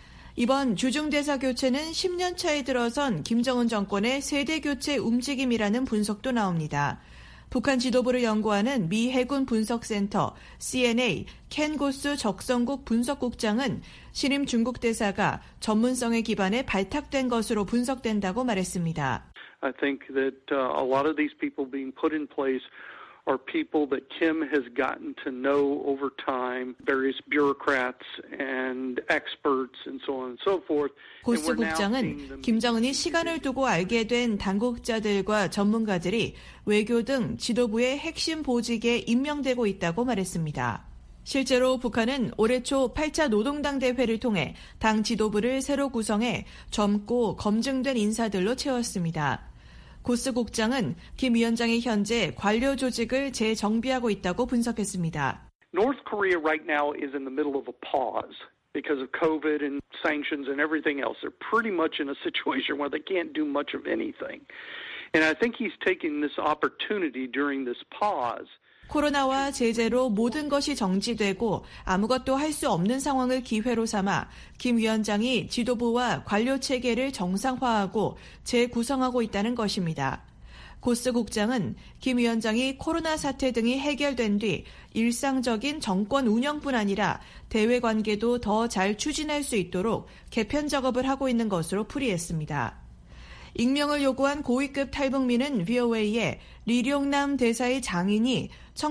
Speaker 22: 이번 주중대사 교체는 10년 차에 들어선 김정은 정권의 세대 교체 움직임이라는 분석도 나옵니다. 북한 지도부를 연구하는 미 해군 분석센터 CNA 켄 고스 적성국 분석국장은 신임 중국 대사가 전문성에 기반해 발탁된 것으로 분석된다고 말했습니다.
Speaker 1: I think that a lot of these people being put in place are people that Kim has gotten to know over time, various bureaucrats and experts and so on and so forth.
Speaker 22: 고스 국장은 김정은이 시간을 두고 알게 된 당국자들과 전문가들이 외교 등 지도부의 핵심 보직에 임명되고 있다고 말했습니다. 실제로 북한은 올해 초 8차 노동당 대회를 통해 당 지도부를 새로 구성해 젊고 검증된 인사들로 채웠습니다. 고스 국장은 김 위원장이 현재 관료 조직을 재정비하고 있다고 분석했습니다.
Speaker 1: North Korea right now is in the middle of a pause because of COVID and sanctions and everything else. They're pretty much in a situation where they can't do much of anything. And I think he's taking this opportunity during this pause.
Speaker 22: 코로나와 제재로 모든 것이 정지되고 아무것도 할 수 없는 상황을 기회로 삼아 김 위원장이 지도부와 관료 체계를 정상화하고 재구성하고 있다는 것입니다. 고스 국장은 김 위원장이 코로나 사태 등이 해결된 뒤 일상적인 정권 운영뿐 아니라 대외 관계도 더 잘 추진할 수 있도록 개편 작업을 하고 있는 것으로 풀이했습니다. 익명을 요구한 고위급 탈북민은 VOA에 리룡남 대사의 장인이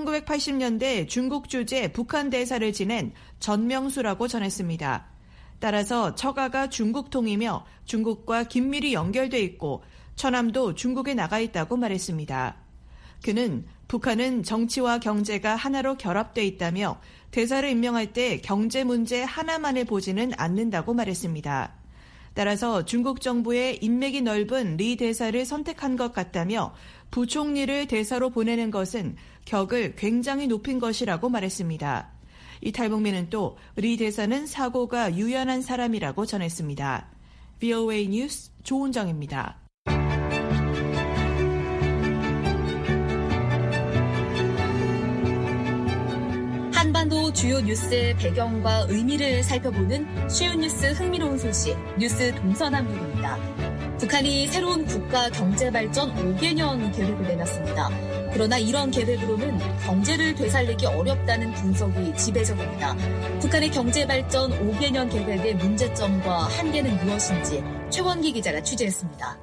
Speaker 22: 1980년대 중국 주재 북한 대사를 지낸 전명수라고 전했습니다. 따라서 처가가 중국통이며 중국과 긴밀히 연결돼 있고 처남도 중국에 나가 있다고 말했습니다. 그는 북한은 정치와 경제가 하나로 결합돼 있다며 대사를 임명할 때 경제 문제 하나만을 보지는 않는다고 말했습니다. 따라서 중국 정부의 인맥이 넓은 리 대사를 선택한 것 같다며 부총리를 대사로 보내는 것은 격을 굉장히 높인 것이라고 말했습니다. 이 탈북민은 또 리 대사는 사고가 유연한 사람이라고 전했습니다. VOA 뉴스 조은정입니다.
Speaker 3: 한반도 주요 뉴스의 배경과 의미를 살펴보는 쉬운 뉴스 흥미로운 소식, 뉴스 동서남북입니다. 북한이 새로운 국가 경제발전 5개년 계획을 내놨습니다. 그러나 이런 계획으로는 경제를 되살리기 어렵다는 분석이 지배적입니다. 북한의 경제발전 5개년 계획의 문제점과 한계는 무엇인지 최원기 기자가 취재했습니다.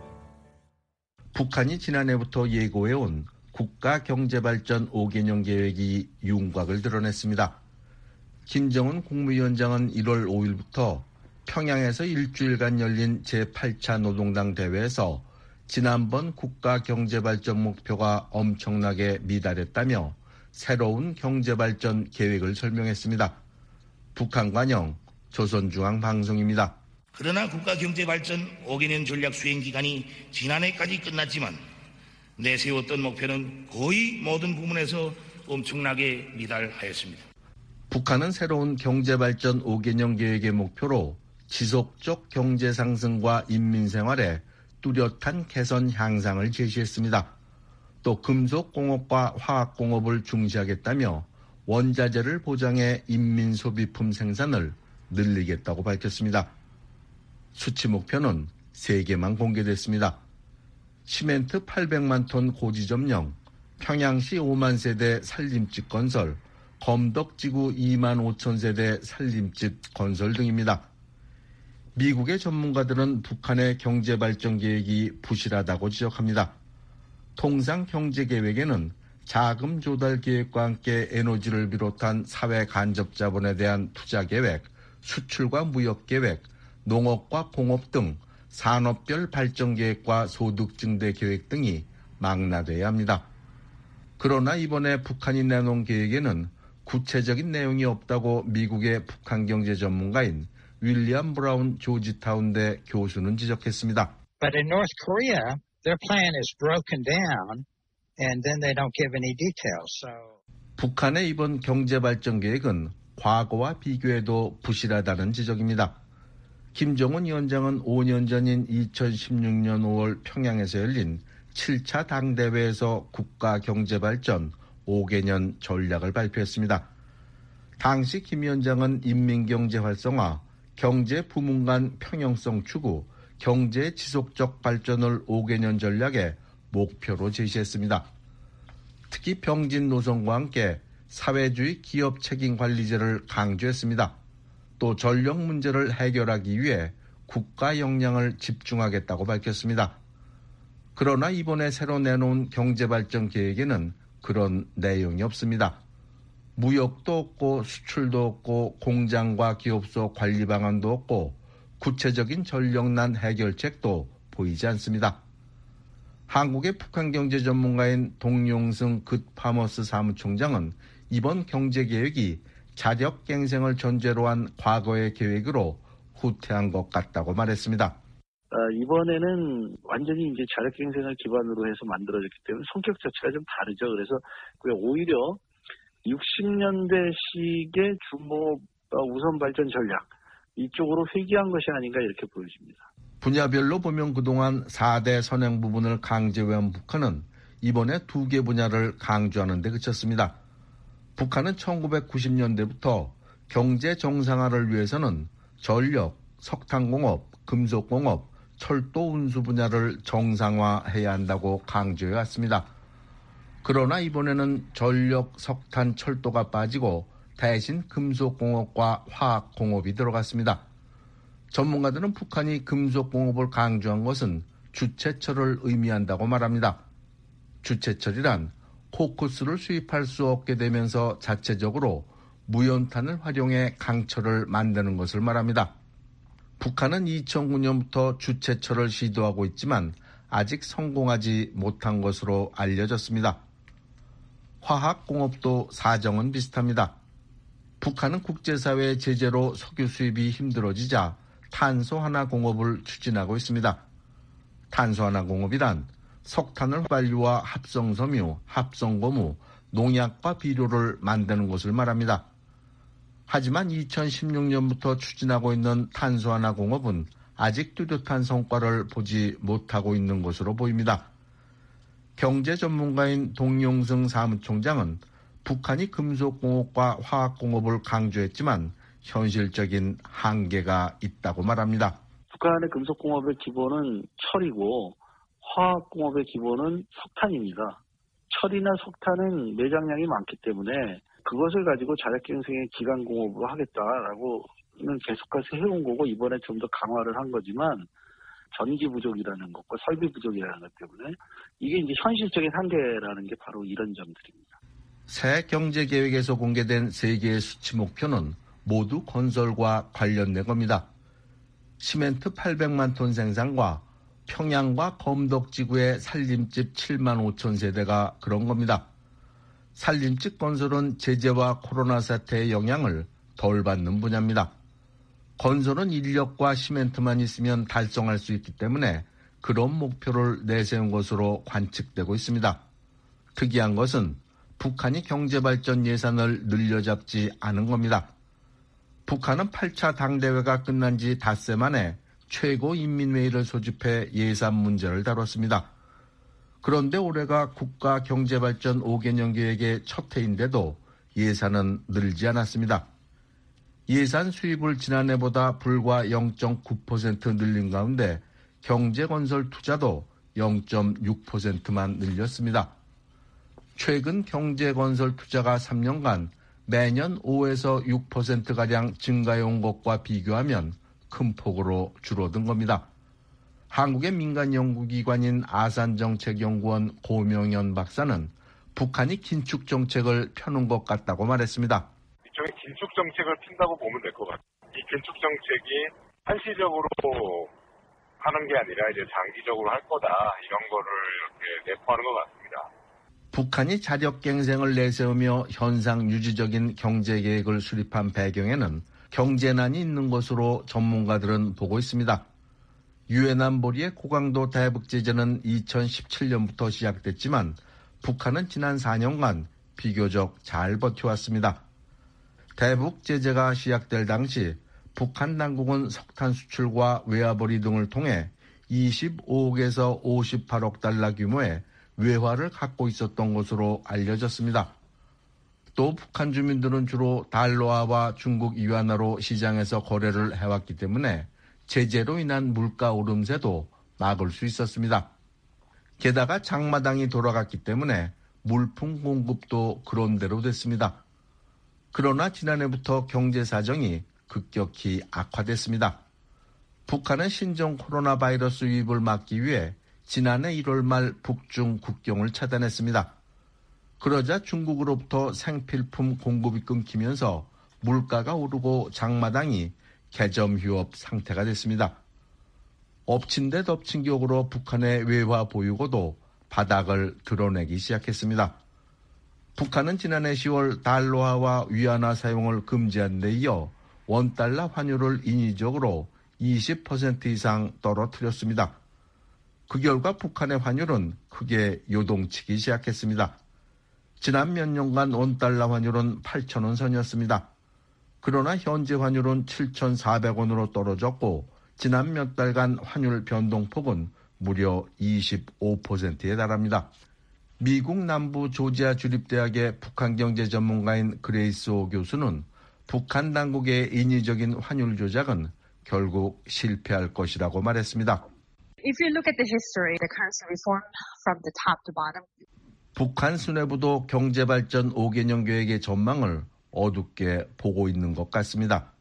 Speaker 2: 북한이 지난해부터 예고해온 국가 경제발전 5개년 계획이 윤곽을 드러냈습니다. 김정은 국무위원장은 1월 5일부터 평양에서 일주일간 열린 제8차 노동당 대회에서 지난번 국가 경제발전 목표가 엄청나게 미달했다며 새로운 경제발전 계획을 설명했습니다. 북한 관영 조선중앙방송입니다.
Speaker 7: 그러나 국가 경제발전 5개년 전략 수행 기간이 지난해까지 끝났지만 내세웠던 목표는 거의 모든 부문에서 엄청나게 미달하였습니다.
Speaker 2: 북한은 새로운 경제발전 5개년 계획의 목표로 지속적 경제 상승과 인민생활에 뚜렷한 개선 향상을 제시했습니다. 또 금속공업과 화학공업을 중시하겠다며 원자재를 보장해 인민소비품 생산을 늘리겠다고 밝혔습니다. 수치 목표는 3개만 공개됐습니다. 시멘트 800만 톤 고지 점령, 평양시 5만 세대 산림집 건설, 검덕지구 2만 5천 세대 산림집 건설 등입니다. 미국의 전문가들은 북한의 경제발전 계획이 부실하다고 지적합니다. 통상 경제계획에는 자금 조달 계획과 함께 에너지를 비롯한 사회 간접 자본에 대한 투자 계획, 수출과 무역 계획, 농업과 공업 등 산업별 발전 계획과 소득 증대 계획 등이 망라돼야 합니다. 그러나 이번에 북한이 내놓은 계획에는 구체적인 내용이 없다고 미국의 북한 경제 전문가인 윌리엄 브라운 조지타운대 교수는 지적했습니다.
Speaker 24: But in North Korea,
Speaker 8: their plan is broken down and then they don't give any details.
Speaker 2: 북한의 이번 경제발전 계획은 과거와 비교해도 부실하다는 지적입니다. 김정은 위원장은 5년 전인 2016년 5월 평양에서 열린 7차 당대회에서 국가경제발전 5개년 전략을 발표했습니다. 당시 김 위원장은 인민경제 활성화, 경제 부문간 평형성 추구, 경제 지속적 발전을 5개년 전략의 목표로 제시했습니다. 특히 병진 노선과 함께 사회주의 기업 책임 관리제를 강조했습니다. 또 전력 문제를 해결하기 위해 국가 역량을 집중하겠다고 밝혔습니다. 그러나 이번에 새로 내놓은 경제발전 계획에는 그런 내용이 없습니다. 무역도 없고 수출도 없고 공장과 기업소 관리 방안도 없고 구체적인 전력난 해결책도 보이지 않습니다. 한국의 북한 경제 전문가인 동용승 굿파머스 사무총장은 이번 경제계획이 자력갱생을 전제로 한 과거의 계획으로 후퇴한 것 같다고 말했습니다.
Speaker 9: 이번에는 완전히 이제 자력갱생을 기반으로 해서 만들어졌기 때문에 성격 자체가 좀 다르죠. 그래서 오히려 60년대식의 주모 우선 발전 전략 이쪽으로 회귀한 것이 아닌가 이렇게 보여집니다.
Speaker 2: 분야별로 보면 그동안 4대 선행 부분을 강제해온 북한은 이번에 2개 분야를 강조하는 데 그쳤습니다. 북한은 1990년대부터 경제 정상화를 위해서는 전력, 석탄공업, 금속공업, 철도 운수 분야를 정상화해야 한다고 강조해왔습니다. 그러나 이번에는 전력, 석탄, 철도가 빠지고 대신 금속공업과 화학공업이 들어갔습니다. 전문가들은 북한이 금속공업을 강조한 것은 주체철을 의미한다고 말합니다. 주체철이란 코크스를 수입할 수 없게 되면서 자체적으로 무연탄을 활용해 강철을 만드는 것을 말합니다. 북한은 2009년부터 주체철을 시도하고 있지만 아직 성공하지 못한 것으로 알려졌습니다. 화학공업도 사정은 비슷합니다. 북한은 국제사회의 제재로 석유 수입이 힘들어지자 탄소하나 공업을 추진하고 있습니다. 탄소하나 공업이란 석탄을 휘발유와 합성섬유, 합성고무, 농약과 비료를 만드는 것을 말합니다. 하지만 2016년부터 추진하고 있는 탄소하나 공업은 아직 뚜렷한 성과를 보지 못하고 있는 것으로 보입니다. 경제 전문가인 동용승 사무총장은 북한이 금속공업과 화학공업을 강조했지만 현실적인 한계가 있다고 말합니다.
Speaker 9: 북한의 금속공업의 기본은 철이고 화학공업의 기본은 석탄입니다. 철이나 석탄은 매장량이 많기 때문에 그것을 가지고 자력갱생의 기간공업으로 하겠다라고는 계속해서 해온 거고 이번에 좀 더 강화를 한 거지만 전기 부족이라는 것과 설비 부족이라는 것 때문에 이게 이제 현실적인 한계라는 게 바로 이런 점들입니다.
Speaker 2: 새 경제계획에서 공개된 3개의 수치 목표는 모두 건설과 관련된 겁니다. 시멘트 800만 톤 생산과 평양과 검덕지구의 산림집 7만 5천 세대가 그런 겁니다. 산림집 건설은 제재와 코로나 사태의 영향을 덜 받는 분야입니다. 건설은 인력과 시멘트만 있으면 달성할 수 있기 때문에 그런 목표를 내세운 것으로 관측되고 있습니다. 특이한 것은 북한이 경제발전 예산을 늘려잡지 않은 겁니다. 북한은 8차 당대회가 끝난 지 닷새 만에 최고인민회의를 소집해 예산 문제를 다뤘습니다. 그런데 올해가 국가경제발전 5개년 계획의 첫 해인데도 예산은 늘지 않았습니다. 예산 수입을 지난해보다 불과 0.9% 늘린 가운데 경제건설 투자도 0.6%만 늘렸습니다. 최근 경제건설 투자가 3년간 매년 5에서 6%가량 증가해온 것과 비교하면 큰 폭으로 줄어든 겁니다. 한국의 민간 연구기관인 아산정책연구원 고명현 박사는 북한이 긴축 정책을 펴는 것 같다고 말했습니다.
Speaker 10: 일종의 긴축 정책을 핀다고 보면 될 것 같아요. 이 긴축 정책이 한시적으로 하는 게 아니라 이제 장기적으로 할 거다 이런 거를 이렇게 내포하는 것 같습니다.
Speaker 2: 북한이 자력갱생을 내세우며 현상 유지적인 경제계획을 수립한 배경에는 경제난이 있는 것으로 전문가들은 보고 있습니다. 유엔 안보리의 고강도 대북 제재는 2017년부터 시작됐지만 북한은 지난 4년간 비교적 잘 버텨왔습니다. 대북 제재가 시작될 당시 북한 당국은 석탄 수출과 외화벌이 등을 통해 25억에서 58억 달러 규모의 외화를 갖고 있었던 것으로 알려졌습니다. 또 북한 주민들은 주로 달러화와 중국 위안화로 시장에서 거래를 해왔기 때문에 제재로 인한 물가 오름세도 막을 수 있었습니다. 게다가 장마당이 돌아갔기 때문에 물품 공급도 그런대로 됐습니다. 그러나 지난해부터 경제 사정이 급격히 악화됐습니다. 북한은 신종 코로나 바이러스 유입을 막기 위해 지난해 1월 말 북중 국경을 차단했습니다. 그러자 중국으로부터 생필품 공급이 끊기면서 물가가 오르고 장마당이 개점 휴업 상태가 됐습니다. 엎친 데 덮친 격으로 북한의 외화 보유고도 바닥을 드러내기 시작했습니다. 북한은 지난해 10월 달러화와 위안화 사용을 금지한 데 이어 원달러 환율을 인위적으로 20% 이상 떨어뜨렸습니다. 그 결과 북한의 환율은 크게 요동치기 시작했습니다. 지난 몇 년간 원달러 환율은 8,000원 선이었습니다. 그러나 현재 환율은 7,400원으로 떨어졌고 지난 몇 달간 환율 변동폭은 무려 25%에 달합니다. 미국 남부 조지아 주립대학의 북한 경제 전문가인 그레이스 오 교수는 북한 당국의 인위적인 환율 조작은 결국 실패할 것이라고 말했습니다.
Speaker 5: If you look at the history, the currency reform from the top to bottom.
Speaker 2: 북한 수뇌부도 경제발전 5개년 계획의 전망을 어둡게 보고 있는 것 같습니다.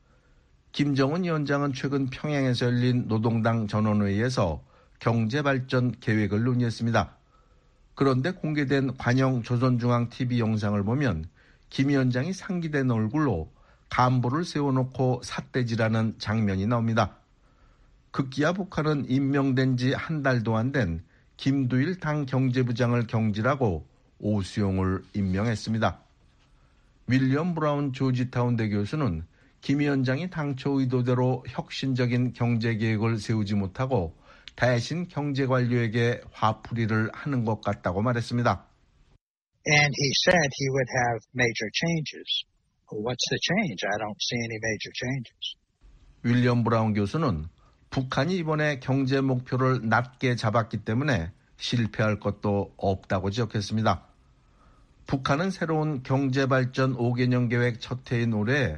Speaker 2: 김정은 위원장은 최근 평양에서 열린 노동당 전원회의에서 경제발전 계획을 논의했습니다. 그런데 공개된 관영 조선중앙TV 영상을 보면 김 위원장이 상기된 얼굴로 간부를 세워놓고 삿대질하는 장면이 나옵니다. 급기야 북한은 임명된 지 한 달도 안 된 김두일 당 경제부장을 경질하고 오수용을 임명했습니다. 윌리엄 브라운 조지타운대 교수는 김 위원장이 당초 의도대로 혁신적인 경제계획을 세우지 못하고 대신 경제관료에게 화풀이를 하는 것 같다고 말했습니다.
Speaker 8: And he said he would have major changes. What's the change? I don't see any major changes.
Speaker 2: 윌리엄 브라운 교수는 북한이 이번에 경제 목표를 낮게 잡았기 때문에 실패할 것도 없다고 지적했습니다. 북한은 새로운 경제발전 5개년 계획 첫 해인 올해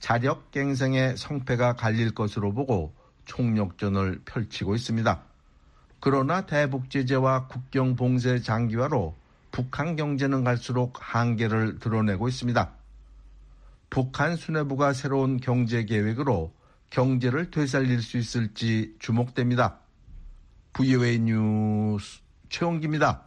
Speaker 2: 자력갱생의 성패가 갈릴 것으로 보고 총력전을 펼치고 있습니다. 그러나 대북 제재와 국경 봉쇄 장기화로 북한 경제는 갈수록 한계를 드러내고 있습니다. 북한 수뇌부가 새로운 경제 계획으로 경제를 되살릴 수 있을지 주목됩니다. VOA 뉴스 최원기입니다.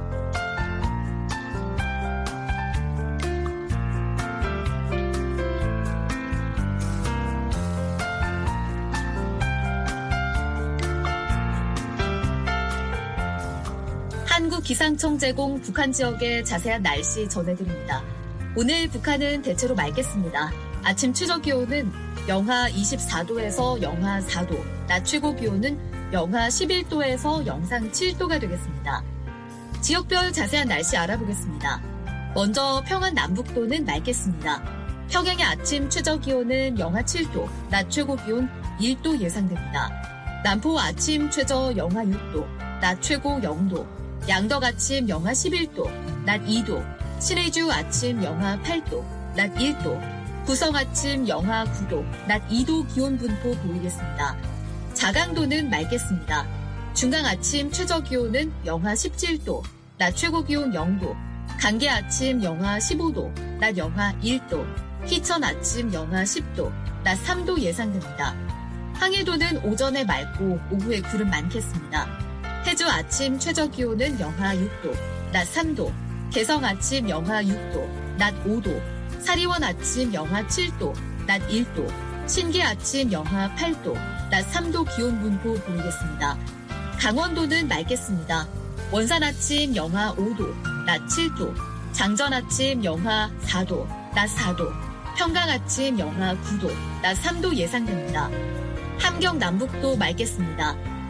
Speaker 3: 한국기상청 제공 북한 지역의 자세한 날씨 전해드립니다. 오늘 북한은 대체로 맑겠습니다. 아침 최저 기온은 영하 24도에서 영하 4도, 낮 최고 기온은 영하 11도에서 영상 7도가 되겠습니다. 지역별 자세한 날씨 알아보겠습니다. 먼저 평안 남북도는 맑겠습니다. 평양의 아침 최저 기온은 영하 7도, 낮 최고 기온 1도 예상됩니다. 남포 아침 최저 영하 6도, 낮 최고 0도, 양덕 아침 영하 11도, 낮 2도, 신의주 아침 영하 8도, 낮 1도, 구성 아침 영하 9도, 낮 2도 기온 분포 보이겠습니다. 자강도는 맑겠습니다. 중강 아침 최저 기온은 영하 17도, 낮 최고 기온 0도, 강계 아침 영하 15도, 낮 영하 1도, 희천 아침 영하 10도, 낮 3도 예상됩니다. 항해도는 오전에 맑고 오후에 구름 많겠습니다. 해주 아침 최저 기온은 영하 6도, 낮 3도, 개성 아침 영하 6도, 낮 5도, 사리원 아침 영하 7도, 낮 1도, 신기 아침 영하 8도, 낮 3도 기온 분포 보이겠습니다. 강원도는 맑겠습니다. 원산 아침 영하 5도, 낮 7도, 장전 아침 영하 4도, 낮 4도, 평강 아침 영하 9도, 낮 3도 예상됩니다. 함경 남북도 맑겠습니다.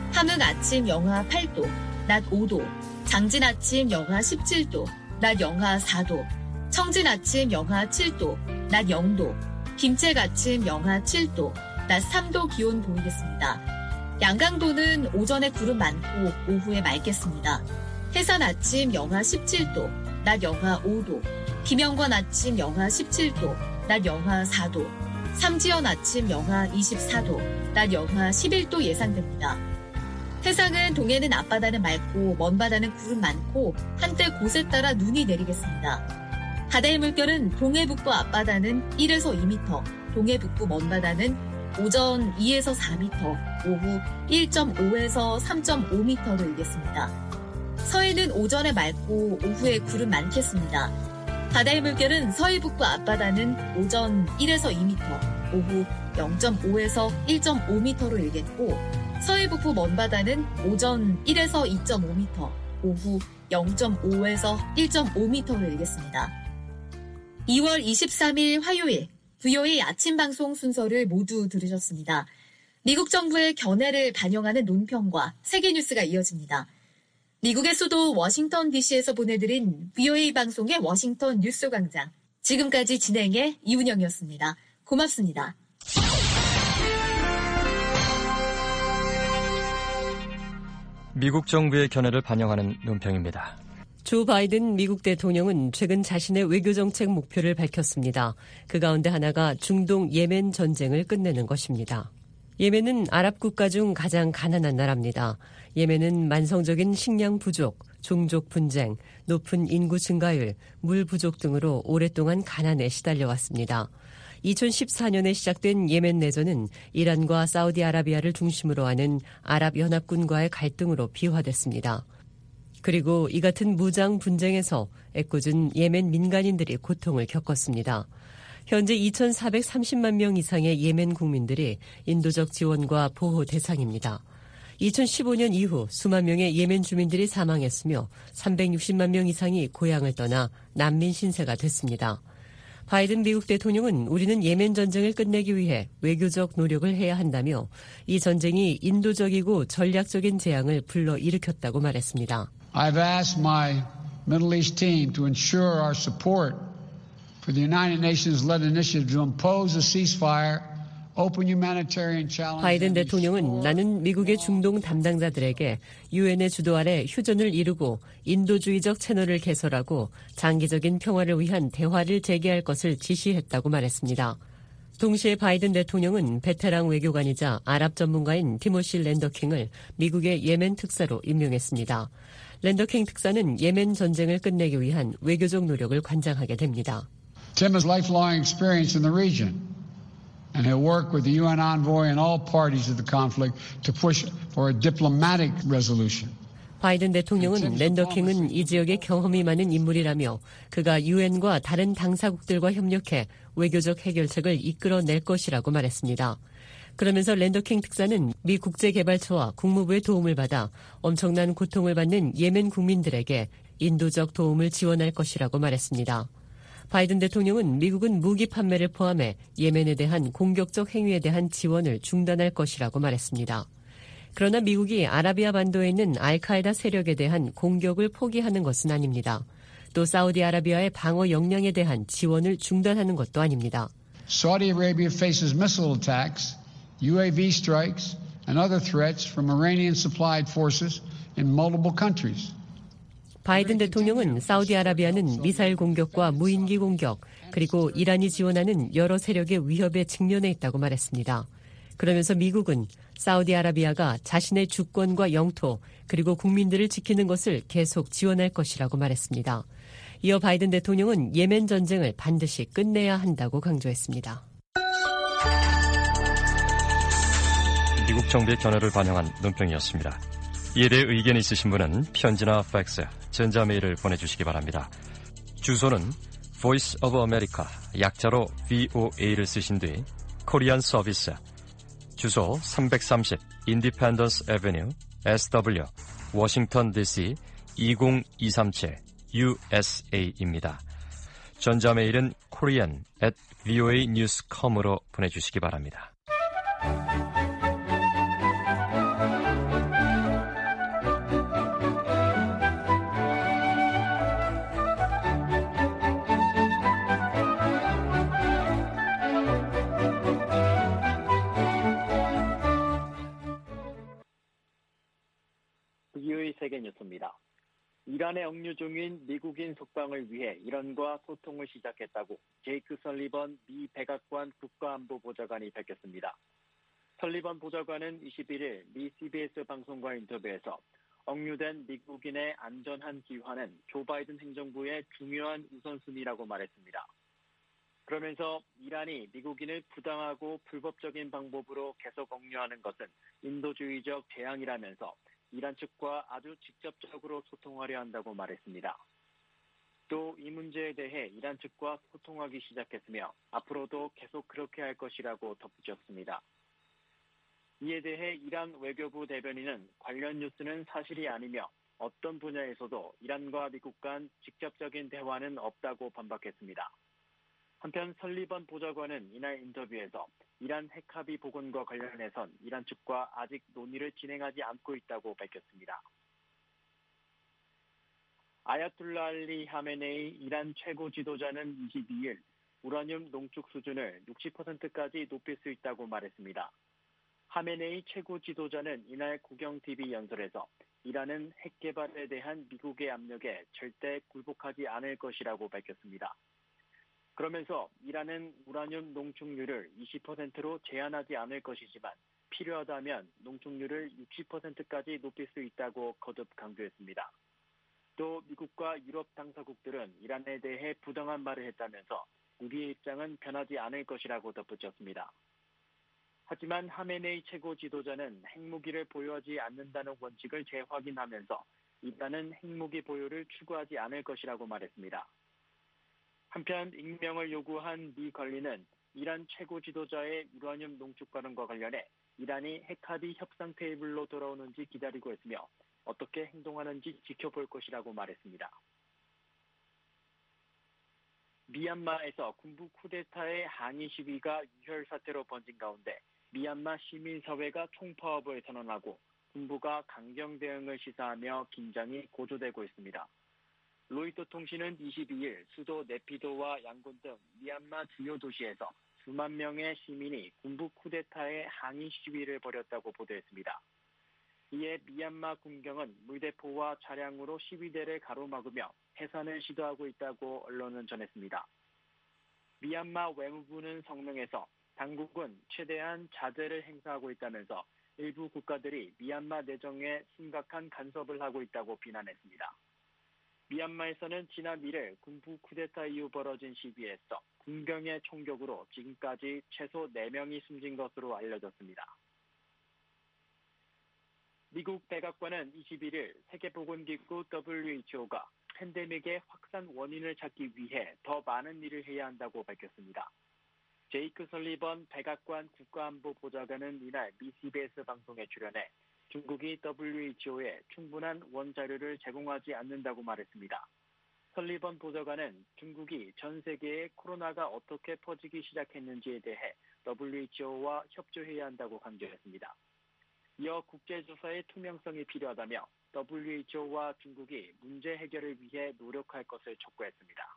Speaker 3: 함흥 아침 영하 8도, 낮 5도, 장진 아침 영하 17도, 낮 영하 4도, 청진 아침 영하 7도, 낮 0도, 김책 아침 영하 7도, 낮 3도 기온 보이겠습니다. 양강도는 오전에 구름 많고 오후에 맑겠습니다. 해산 아침 영하 17도, 낮 영하 5도, 김영권 아침 영하 17도, 낮 영하 4도, 삼지연 아침 영하 24도, 낮 영하 11도 예상됩니다. 해상은 동해는 앞바다는 맑고 먼바다는 구름 많고 한때 곳에 따라 눈이 내리겠습니다. 바다의 물결은 동해 북부 앞바다는 1에서 2m, 동해 북부 먼바다는 오전 2에서 4m, 오후 1.5에서 3.5m로 일겠습니다. 서해는 오전에 맑고 오후에 구름 많겠습니다. 바다의 물결은 서해 북부 앞바다는 오전 1에서 2m, 오후 0.5에서 1.5m로 일겠고 서해 북부 먼바다는 오전 1에서 2.5m, 오후 0.5에서 1.5m로 일겠습니다. 2월 23일 화요일 VOA 아침 방송 순서를 모두 들으셨습니다. 미국 정부의 견해를 반영하는 논평과 세계 뉴스가 이어집니다. 미국의 수도 워싱턴 DC에서 보내드린 VOA 방송의 워싱턴 뉴스 광장. 지금까지 진행의 이운영이었습니다. 고맙습니다.
Speaker 6: 미국 정부의 견해를 반영하는 논평입니다.
Speaker 11: 조 바이든 미국 대통령은 최근 자신의 외교정책 목표를 밝혔습니다. 그 가운데 하나가 중동 예멘 전쟁을 끝내는 것입니다. 예멘은 아랍 국가 중 가장 가난한 나라입니다. 예멘은 만성적인 식량 부족, 종족 분쟁, 높은 인구 증가율, 물 부족 등으로 오랫동안 가난에 시달려왔습니다. 2014년에 시작된 예멘 내전은 이란과 사우디아라비아를 중심으로 하는 아랍연합군과의 갈등으로 비화됐습니다. 그리고 이 같은 무장 분쟁에서 애꿎은 예멘 민간인들이 고통을 겪었습니다. 현재 2,430만 명 이상의 예멘 국민들이 인도적 지원과 보호 대상입니다. 2015년 이후 수만 명의 예멘 주민들이 사망했으며 360만 명 이상이 고향을 떠나 난민 신세가 됐습니다. 바이든 미국 대통령은 우리는 예멘 전쟁을 끝내기 위해 외교적 노력을 해야 한다며 이 전쟁이 인도적이고 전략적인 재앙을 불러일으켰다고 말했습니다.
Speaker 14: I've asked my Middle East team to ensure our support for the United Nations-led initiative to impose a ceasefire, open humanitarian challenge.
Speaker 11: 바이든 대통령은 나는 미국의 중동 담당자들에게 유엔의 주도 아래 휴전을 이루고 인도주의적 채널을 개설하고 장기적인 평화를 위한 대화를 재개할 것을 지시했다고 말했습니다. 동시에 바이든 대통령은 베테랑 외교관이자 아랍 전문가인 티모시 랜더킹을 미국의 예멘 특사로 임명했습니다. 랜더킹 특사는 예멘 전쟁을 끝내기 위한 외교적 노력을 관장하게 됩니다.
Speaker 14: Tim has lifelong experience in the region, and he'll work with the UN envoy and all parties of the conflict to push for a diplomatic resolution.
Speaker 11: 바이든 대통령은 랜더킹은 이 지역에 경험이 많은 인물이라며 그가 유엔과 다른 당사국들과 협력해 외교적 해결책을 이끌어낼 것이라고 말했습니다. 그러면서 랜더킹 특사는 미 국제개발처와 국무부의 도움을 받아 엄청난 고통을 받는 예멘 국민들에게 인도적 도움을 지원할 것이라고 말했습니다. 바이든 대통령은 미국은 무기 판매를 포함해 예멘에 대한 공격적 행위에 대한 지원을 중단할 것이라고 말했습니다. 그러나 미국이 아라비아 반도에 있는 알카에다 세력에 대한 공격을 포기하는 것은 아닙니다. 또 사우디아라비아의 방어 역량에 대한 지원을 중단하는 것도 아닙니다.
Speaker 14: Saudi Arabia faces missile attacks, UAV strikes, and other threats from Iranian-supplied forces in multiple countries.
Speaker 11: 바이든 대통령은 사우디아라비아는 미사일 공격과 무인기 공격, 그리고 이란이 지원하는 여러 세력의 위협에 직면해 있다고 말했습니다. 그러면서 미국은 사우디아라비아가 자신의 주권과 영토, 그리고 국민들을 지키는 것을 계속 지원할 것이라고 말했습니다. 이어 바이든 대통령은 예멘 전쟁을 반드시 끝내야 한다고 강조했습니다.
Speaker 6: 미국 정부의 견해를 반영한 논평이었습니다. 이에 대해 의견 있으신 분은 편지나 팩스, 전자메일을 보내주시기 바랍니다. 주소는 Voice of America, 약자로 VOA를 쓰신 뒤 코리안 서비스, 주소 330 Independence Avenue, SW, 워싱턴 DC 20237 USA입니다. 전자메일은 korean@voanews.com으로 보내주시기 바랍니다.
Speaker 4: 세계뉴스입니다. 이란의 억류 중인 미국인 속방을 위해 이란과 소통을 시작했다고 제이크 설리번 미 백악관 국가안보보좌관이 밝혔습니다. 설리번 보좌관은 21일 미 CBS 방송과 인터뷰에서 억류된 미국인의 안전한 귀환은 조 바이든 행정부의 중요한 우선순위라고 말했습니다. 그러면서 이란이 미국인을 부당하고 불법적인 방법으로 계속 억류하는 것은 인도주의적 재앙이라면서 이란 측과 아주 직접적으로 소통하려 한다고 말했습니다. 또 이 문제에 대해 이란 측과 소통하기 시작했으며 앞으로도 계속 그렇게 할 것이라고 덧붙였습니다. 이에 대해 이란 외교부 대변인은 관련 뉴스는 사실이 아니며 어떤 분야에서도 이란과 미국 간 직접적인 대화는 없다고 반박했습니다. 한편 설리번 보좌관은 이날 인터뷰에서 이란 핵합의 복원과 관련해선 이란 측과 아직 논의를 진행하지 않고 있다고 밝혔습니다. 아야툴라 알리 하메네이 이란 최고 지도자는 22일 우라늄 농축 수준을 60%까지 높일 수 있다고 말했습니다. 하메네이 최고 지도자는 이날 국영-TV 연설에서 이란은 핵 개발에 대한 미국의 압력에 절대 굴복하지 않을 것이라고 밝혔습니다. 그러면서 이란은 우라늄 농축률을 20%로 제한하지 않을 것이지만 필요하다면 농축률을 60%까지 높일 수 있다고 거듭 강조했습니다. 또 미국과 유럽 당사국들은 이란에 대해 부당한 말을 했다면서 우리의 입장은 변하지 않을 것이라고 덧붙였습니다. 하지만 하메네이 최고 지도자는 핵무기를 보유하지 않는다는 원칙을 재확인하면서 이란은 핵무기 보유를 추구하지 않을 것이라고 말했습니다. 한편 익명을 요구한 미 관리는 이란 최고 지도자의 우라늄 농축 발언과 관련해 이란이 핵합의 협상 테이블로 돌아오는지 기다리고 있으며 어떻게 행동하는지 지켜볼 것이라고 말했습니다. 미얀마에서 군부 쿠데타의 항의 시위가 유혈 사태로 번진 가운데 미얀마 시민사회가 총파업을 선언하고 군부가 강경 대응을 시사하며 긴장이 고조되고 있습니다. 로이터 통신은 22일 수도 네피도와 양곤 등 미얀마 주요 도시에서 수만 명의 시민이 군부 쿠데타의 항의 시위를 벌였다고 보도했습니다. 이에 미얀마 군경은 물대포와 차량으로 시위대를 가로막으며 해산을 시도하고 있다고 언론은 전했습니다. 미얀마 외무부는 성명에서 당국은 최대한 자제를 행사하고 있다면서 일부 국가들이 미얀마 내정에 심각한 간섭을 하고 있다고 비난했습니다. 미얀마에서는 지난 1일 군부 쿠데타 이후 벌어진 시위에서 군경의 총격으로 지금까지 최소 4명이 숨진 것으로 알려졌습니다. 미국 백악관은 21일 세계보건기구 WHO가 팬데믹의 확산 원인을 찾기 위해 더 많은 일을 해야 한다고 밝혔습니다. 제이크 설리번 백악관 국가안보보좌관은 이날 미 CBS 방송에 출연해 중국이 WHO에 충분한 원자료를 제공하지 않는다고 말했습니다. 설리번 보좌관은 중국이 전 세계에 코로나가 어떻게 퍼지기 시작했는지에 대해 WHO와 협조해야 한다고 강조했습니다. 이어 국제조사의 투명성이 필요하다며 WHO와 중국이 문제 해결을 위해 노력할 것을 촉구했습니다.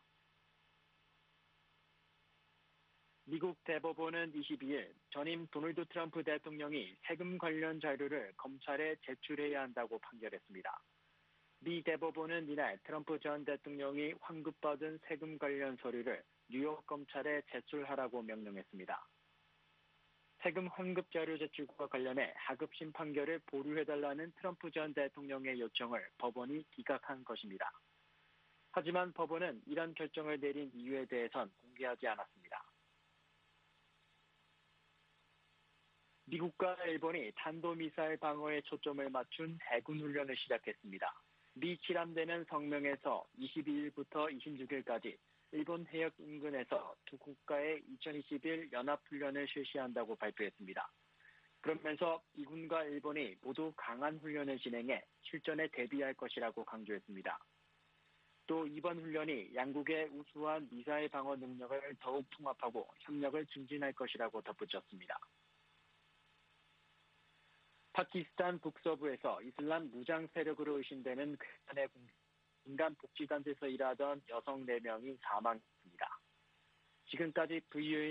Speaker 4: 미국 대법원은 22일 전임 도널드 트럼프 대통령이 세금 관련 자료를 검찰에 제출해야 한다고 판결했습니다. 미 대법원은 이날 트럼프 전 대통령이 환급받은 세금 관련 서류를 뉴욕 검찰에 제출하라고 명령했습니다. 세금 환급 자료 제출과 관련해 하급심 판결을 보류해달라는 트럼프 전 대통령의 요청을 법원이 기각한 것입니다. 하지만 법원은 이런 결정을 내린 이유에 대해선 공개하지 않았습니다. 미국과 일본이 탄도미사일 방어에 초점을 맞춘 해군 훈련을 시작했습니다. 미 7함대는 성명에서 22일부터 26일까지 일본 해역 인근에서 두 국가의 2021 연합훈련을 실시한다고 발표했습니다. 그러면서 미군과 일본이 모두 강한 훈련을 진행해 실전에 대비할 것이라고 강조했습니다. 또 이번 훈련이 양국의 우수한 미사일 방어 능력을 더욱 통합하고 협력을 증진할 것이라고 덧붙였습니다. 파키스탄 북서부에서 이슬람 무장 세력으로 의심되는 괴한의 인간복지단체에서 일하던 여성 4명이 사망했습니다. 지금까지 VOA